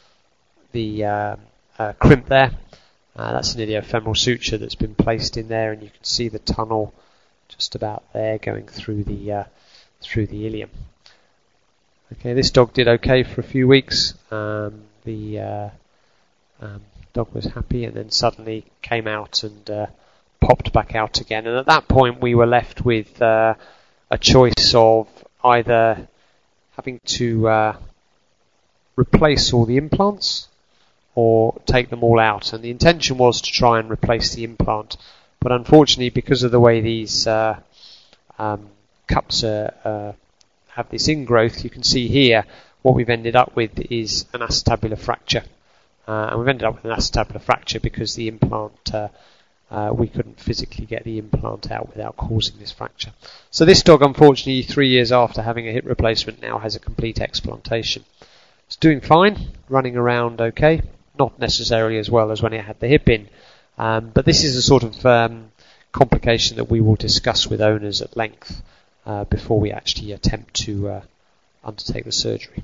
crimp there. That's an iliofemoral suture that's been placed in there, and you can see the tunnel just about there going through the ilium. Okay, this dog did okay for a few weeks. The dog was happy, and then suddenly came out and popped back out again. And at that point we were left with a choice of either having to replace all the implants or take them all out. And the intention was to try and replace the implant, but unfortunately, because of the way these cups have this ingrowth, you can see here what we've ended up with is an acetabular fracture. And we've ended up with an acetabular fracture because the implant, we couldn't physically get the implant out without causing this fracture. So this dog, unfortunately, 3 years after having a hip replacement, now has a complete explantation. It's doing fine, running around okay, not necessarily as well as when it had the hip in, but this is a sort of complication that we will discuss with owners at length before we actually attempt to undertake the surgery.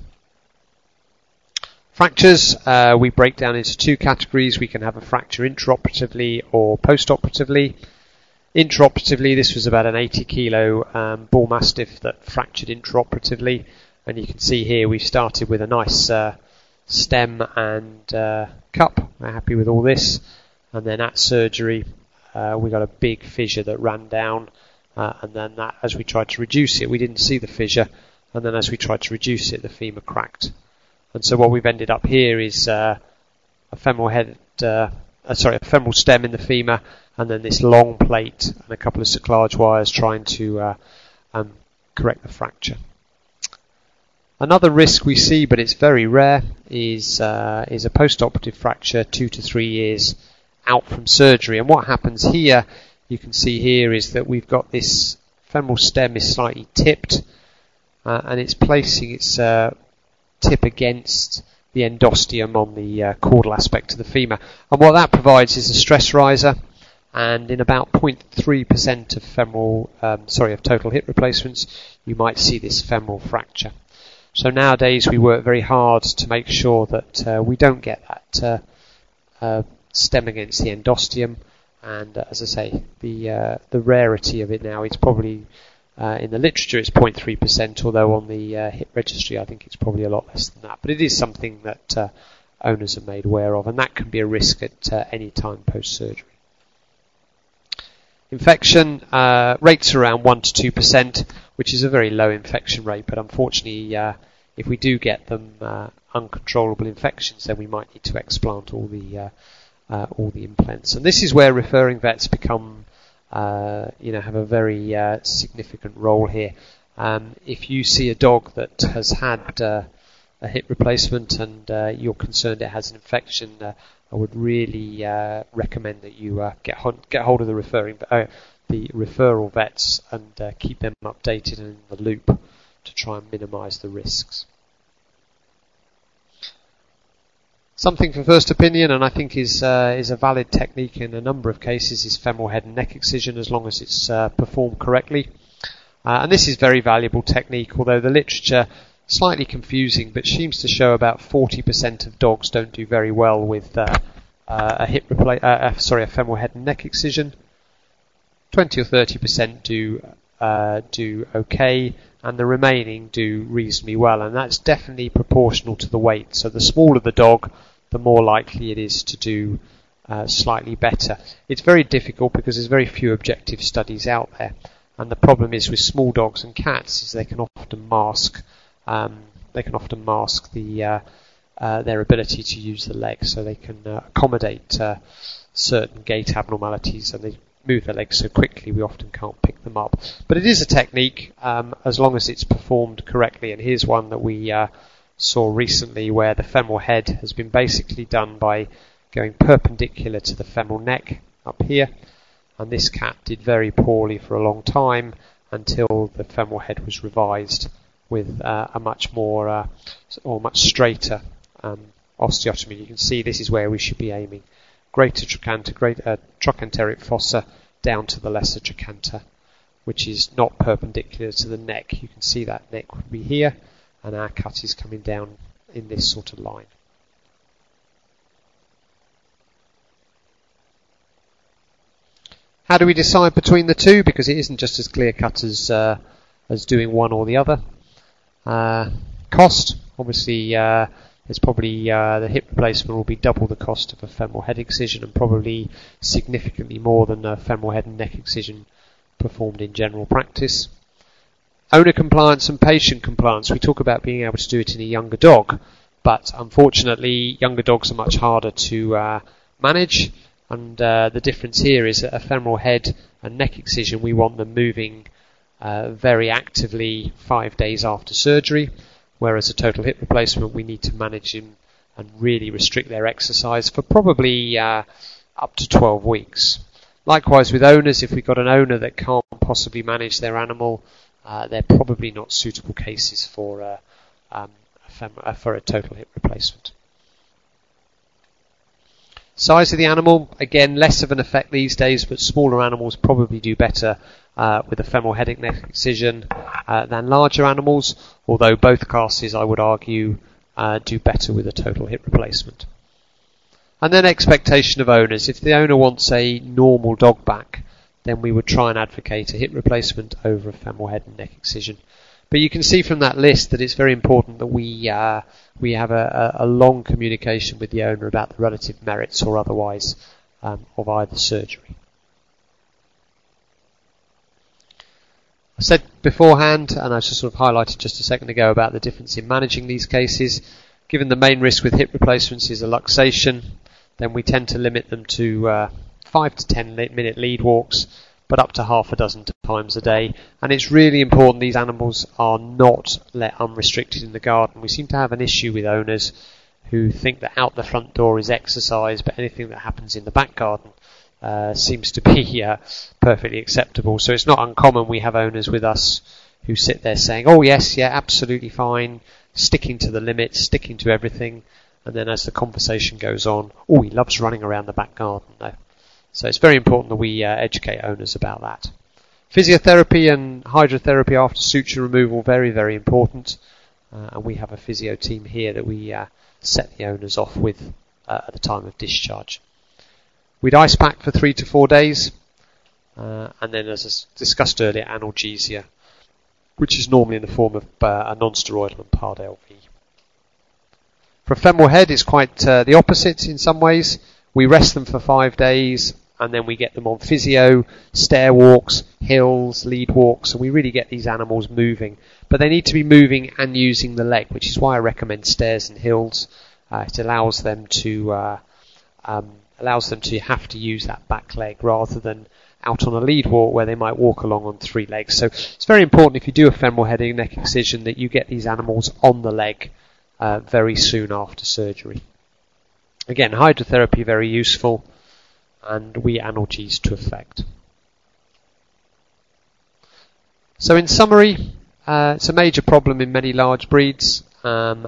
Fractures, we break down into two categories. We can have a fracture intraoperatively or postoperatively. Intraoperatively, this was about an 80 kilo bull mastiff that fractured intraoperatively, and you can see here we started with a nice stem and cup. We're happy with all this, and then at surgery we got a big fissure that ran down, and then that, as we tried to reduce it, we didn't see the fissure, and then as we tried to reduce it, the femur cracked. And so what we've ended up here is a femoral stem in the femur, and then this long plate and a couple of cerclage wires trying to correct the fracture. Another risk we see, but it's very rare, is a post-operative fracture 2 to 3 years out from surgery. And what happens here, you can see here, is that we've got this femoral stem is slightly tipped, and it's placing its tip against the endosteum on the caudal aspect of the femur. And what that provides is a stress riser, and in about 0.3% of total hip replacements, you might see this femoral fracture. So nowadays we work very hard to make sure that we don't get that stem against the endosteum, and as I say, the rarity of it now is probably in the literature it's 0.3%, although on the hip registry I think it's probably a lot less than that. But it is something that owners are made aware of, and that can be a risk at any time post-surgery. Infection rates around 1 to 2%, which is a very low infection rate, but unfortunately if we do get them uncontrollable infections, then we might need to explant all the implants. And this is where referring vets become have a very significant role here. If you see a dog that has had a hip replacement and you're concerned it has an infection, I would really recommend that you get hold of the referral vets and keep them updated and in the loop to try and minimise the risks. Something for first opinion, and I think is a valid technique in a number of cases, is femoral head and neck excision, as long as it's performed correctly. And this is very valuable technique, although the literature slightly confusing, but seems to show about 40% of dogs don't do very well with a femoral head and neck excision. 20 or 30% do okay, and the remaining do reasonably well, and that's definitely proportional to the weight. So the smaller the dog, the more likely it is to do slightly better. It's very difficult because there's very few objective studies out there, and the problem is with small dogs and cats is they can often mask their ability to use the leg, so they can accommodate certain gait abnormalities, and they move their legs so quickly we often can't pick them up. But it is a technique as long as it's performed correctly, and here's one that we saw recently where the femoral head has been basically done by going perpendicular to the femoral neck up here, and this cat did very poorly for a long time, until the femoral head was revised with a much more or much straighter osteotomy. You can see this is where we should be aiming. Greater trochanter, trochanteric fossa down to the lesser trochanter, which is not perpendicular to the neck. You can see that neck would be here, and our cut is coming down in this sort of line. How do we decide between the two? Because it isn't just as clear cut as doing one or the other. Cost, obviously, it's probably the hip replacement will be double the cost of a femoral head excision, and probably significantly more than a femoral head and neck excision performed in general practice. Owner compliance and patient compliance. We talk about being able to do it in a younger dog, but unfortunately younger dogs are much harder to manage, and the difference here is that a femoral head and neck excision, we want them moving very actively 5 days after surgery, whereas a total hip replacement, we need to manage them and really restrict their exercise for probably up to 12 weeks. Likewise with owners, if we've got an owner that can't possibly manage their animal, they're probably not suitable cases for a total hip replacement. Size of the animal, again, less of an effect these days, but smaller animals probably do better with a femoral head and neck excision than larger animals, although both classes, I would argue, do better with a total hip replacement. And then expectation of owners. If the owner wants a normal dog back, then we would try and advocate a hip replacement over a femoral head and neck excision. But you can see from that list that it's very important that we have a long communication with the owner about the relative merits or otherwise of either surgery. I said beforehand, and I just sort of highlighted just a second ago about the difference in managing these cases. Given the main risk with hip replacements is a luxation, then we tend to limit them to 5 to 10 minute lead walks, but up to half a dozen times a day. And it's really important these animals are not let unrestricted in the garden. We seem to have an issue with owners who think that out the front door is exercise, but anything that happens in the back garden seems to be perfectly acceptable. So it's not uncommon we have owners with us who sit there saying, oh yes, yeah, absolutely fine, sticking to the limits, sticking to everything, and then as the conversation goes on, oh, he loves running around the back garden. No. So it's very important that we educate owners about that. Physiotherapy and hydrotherapy after suture removal, very, very important. And we have a physio team here that we set the owners off with at the time of discharge. We'd ice pack for 3 to 4 days, and then, as I discussed earlier, analgesia, which is normally in the form of a non-steroidal and PARD LV. For a femoral head, it's quite the opposite in some ways. We rest them for 5 days, and then we get them on physio, stair walks, hills, lead walks, and we really get these animals moving. But they need to be moving and using the leg, which is why I recommend stairs and hills. It allows them to have to use that back leg rather than out on a lead walk where they might walk along on 3 legs. So it's very important if you do a femoral head and neck excision that you get these animals on the leg very soon after surgery. Again, hydrotherapy very useful, and we analgese to effect. So in summary, it's a major problem in many large breeds and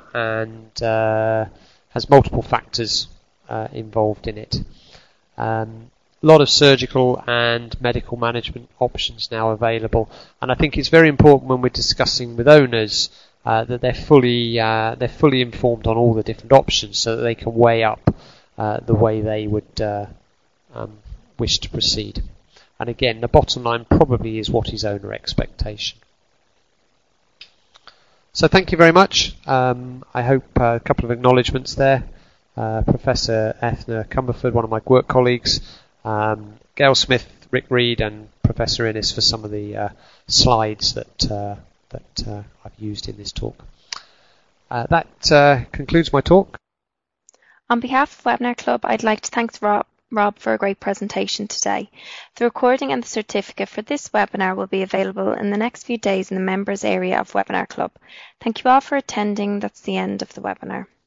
has multiple factors involved in it. A lot of surgical and medical management options now available, and I think it's very important when we're discussing with owners that they're fully informed on all the different options so that they can weigh up the way they would wish to proceed. And again, the bottom line probably is what is owner expectation. So thank you very much. I hope a couple of acknowledgements there. Professor Ethna Cumberford, one of my work colleagues, Gail Smith, Rick Reed, and Professor Innes for some of the slides that I've used in this talk. That concludes my talk. On behalf of Webinar Club, I'd like to thank Rob for a great presentation today. The recording and the certificate for this webinar will be available in the next few days in the members area of Webinar Club. Thank you all for attending. That's the end of the webinar.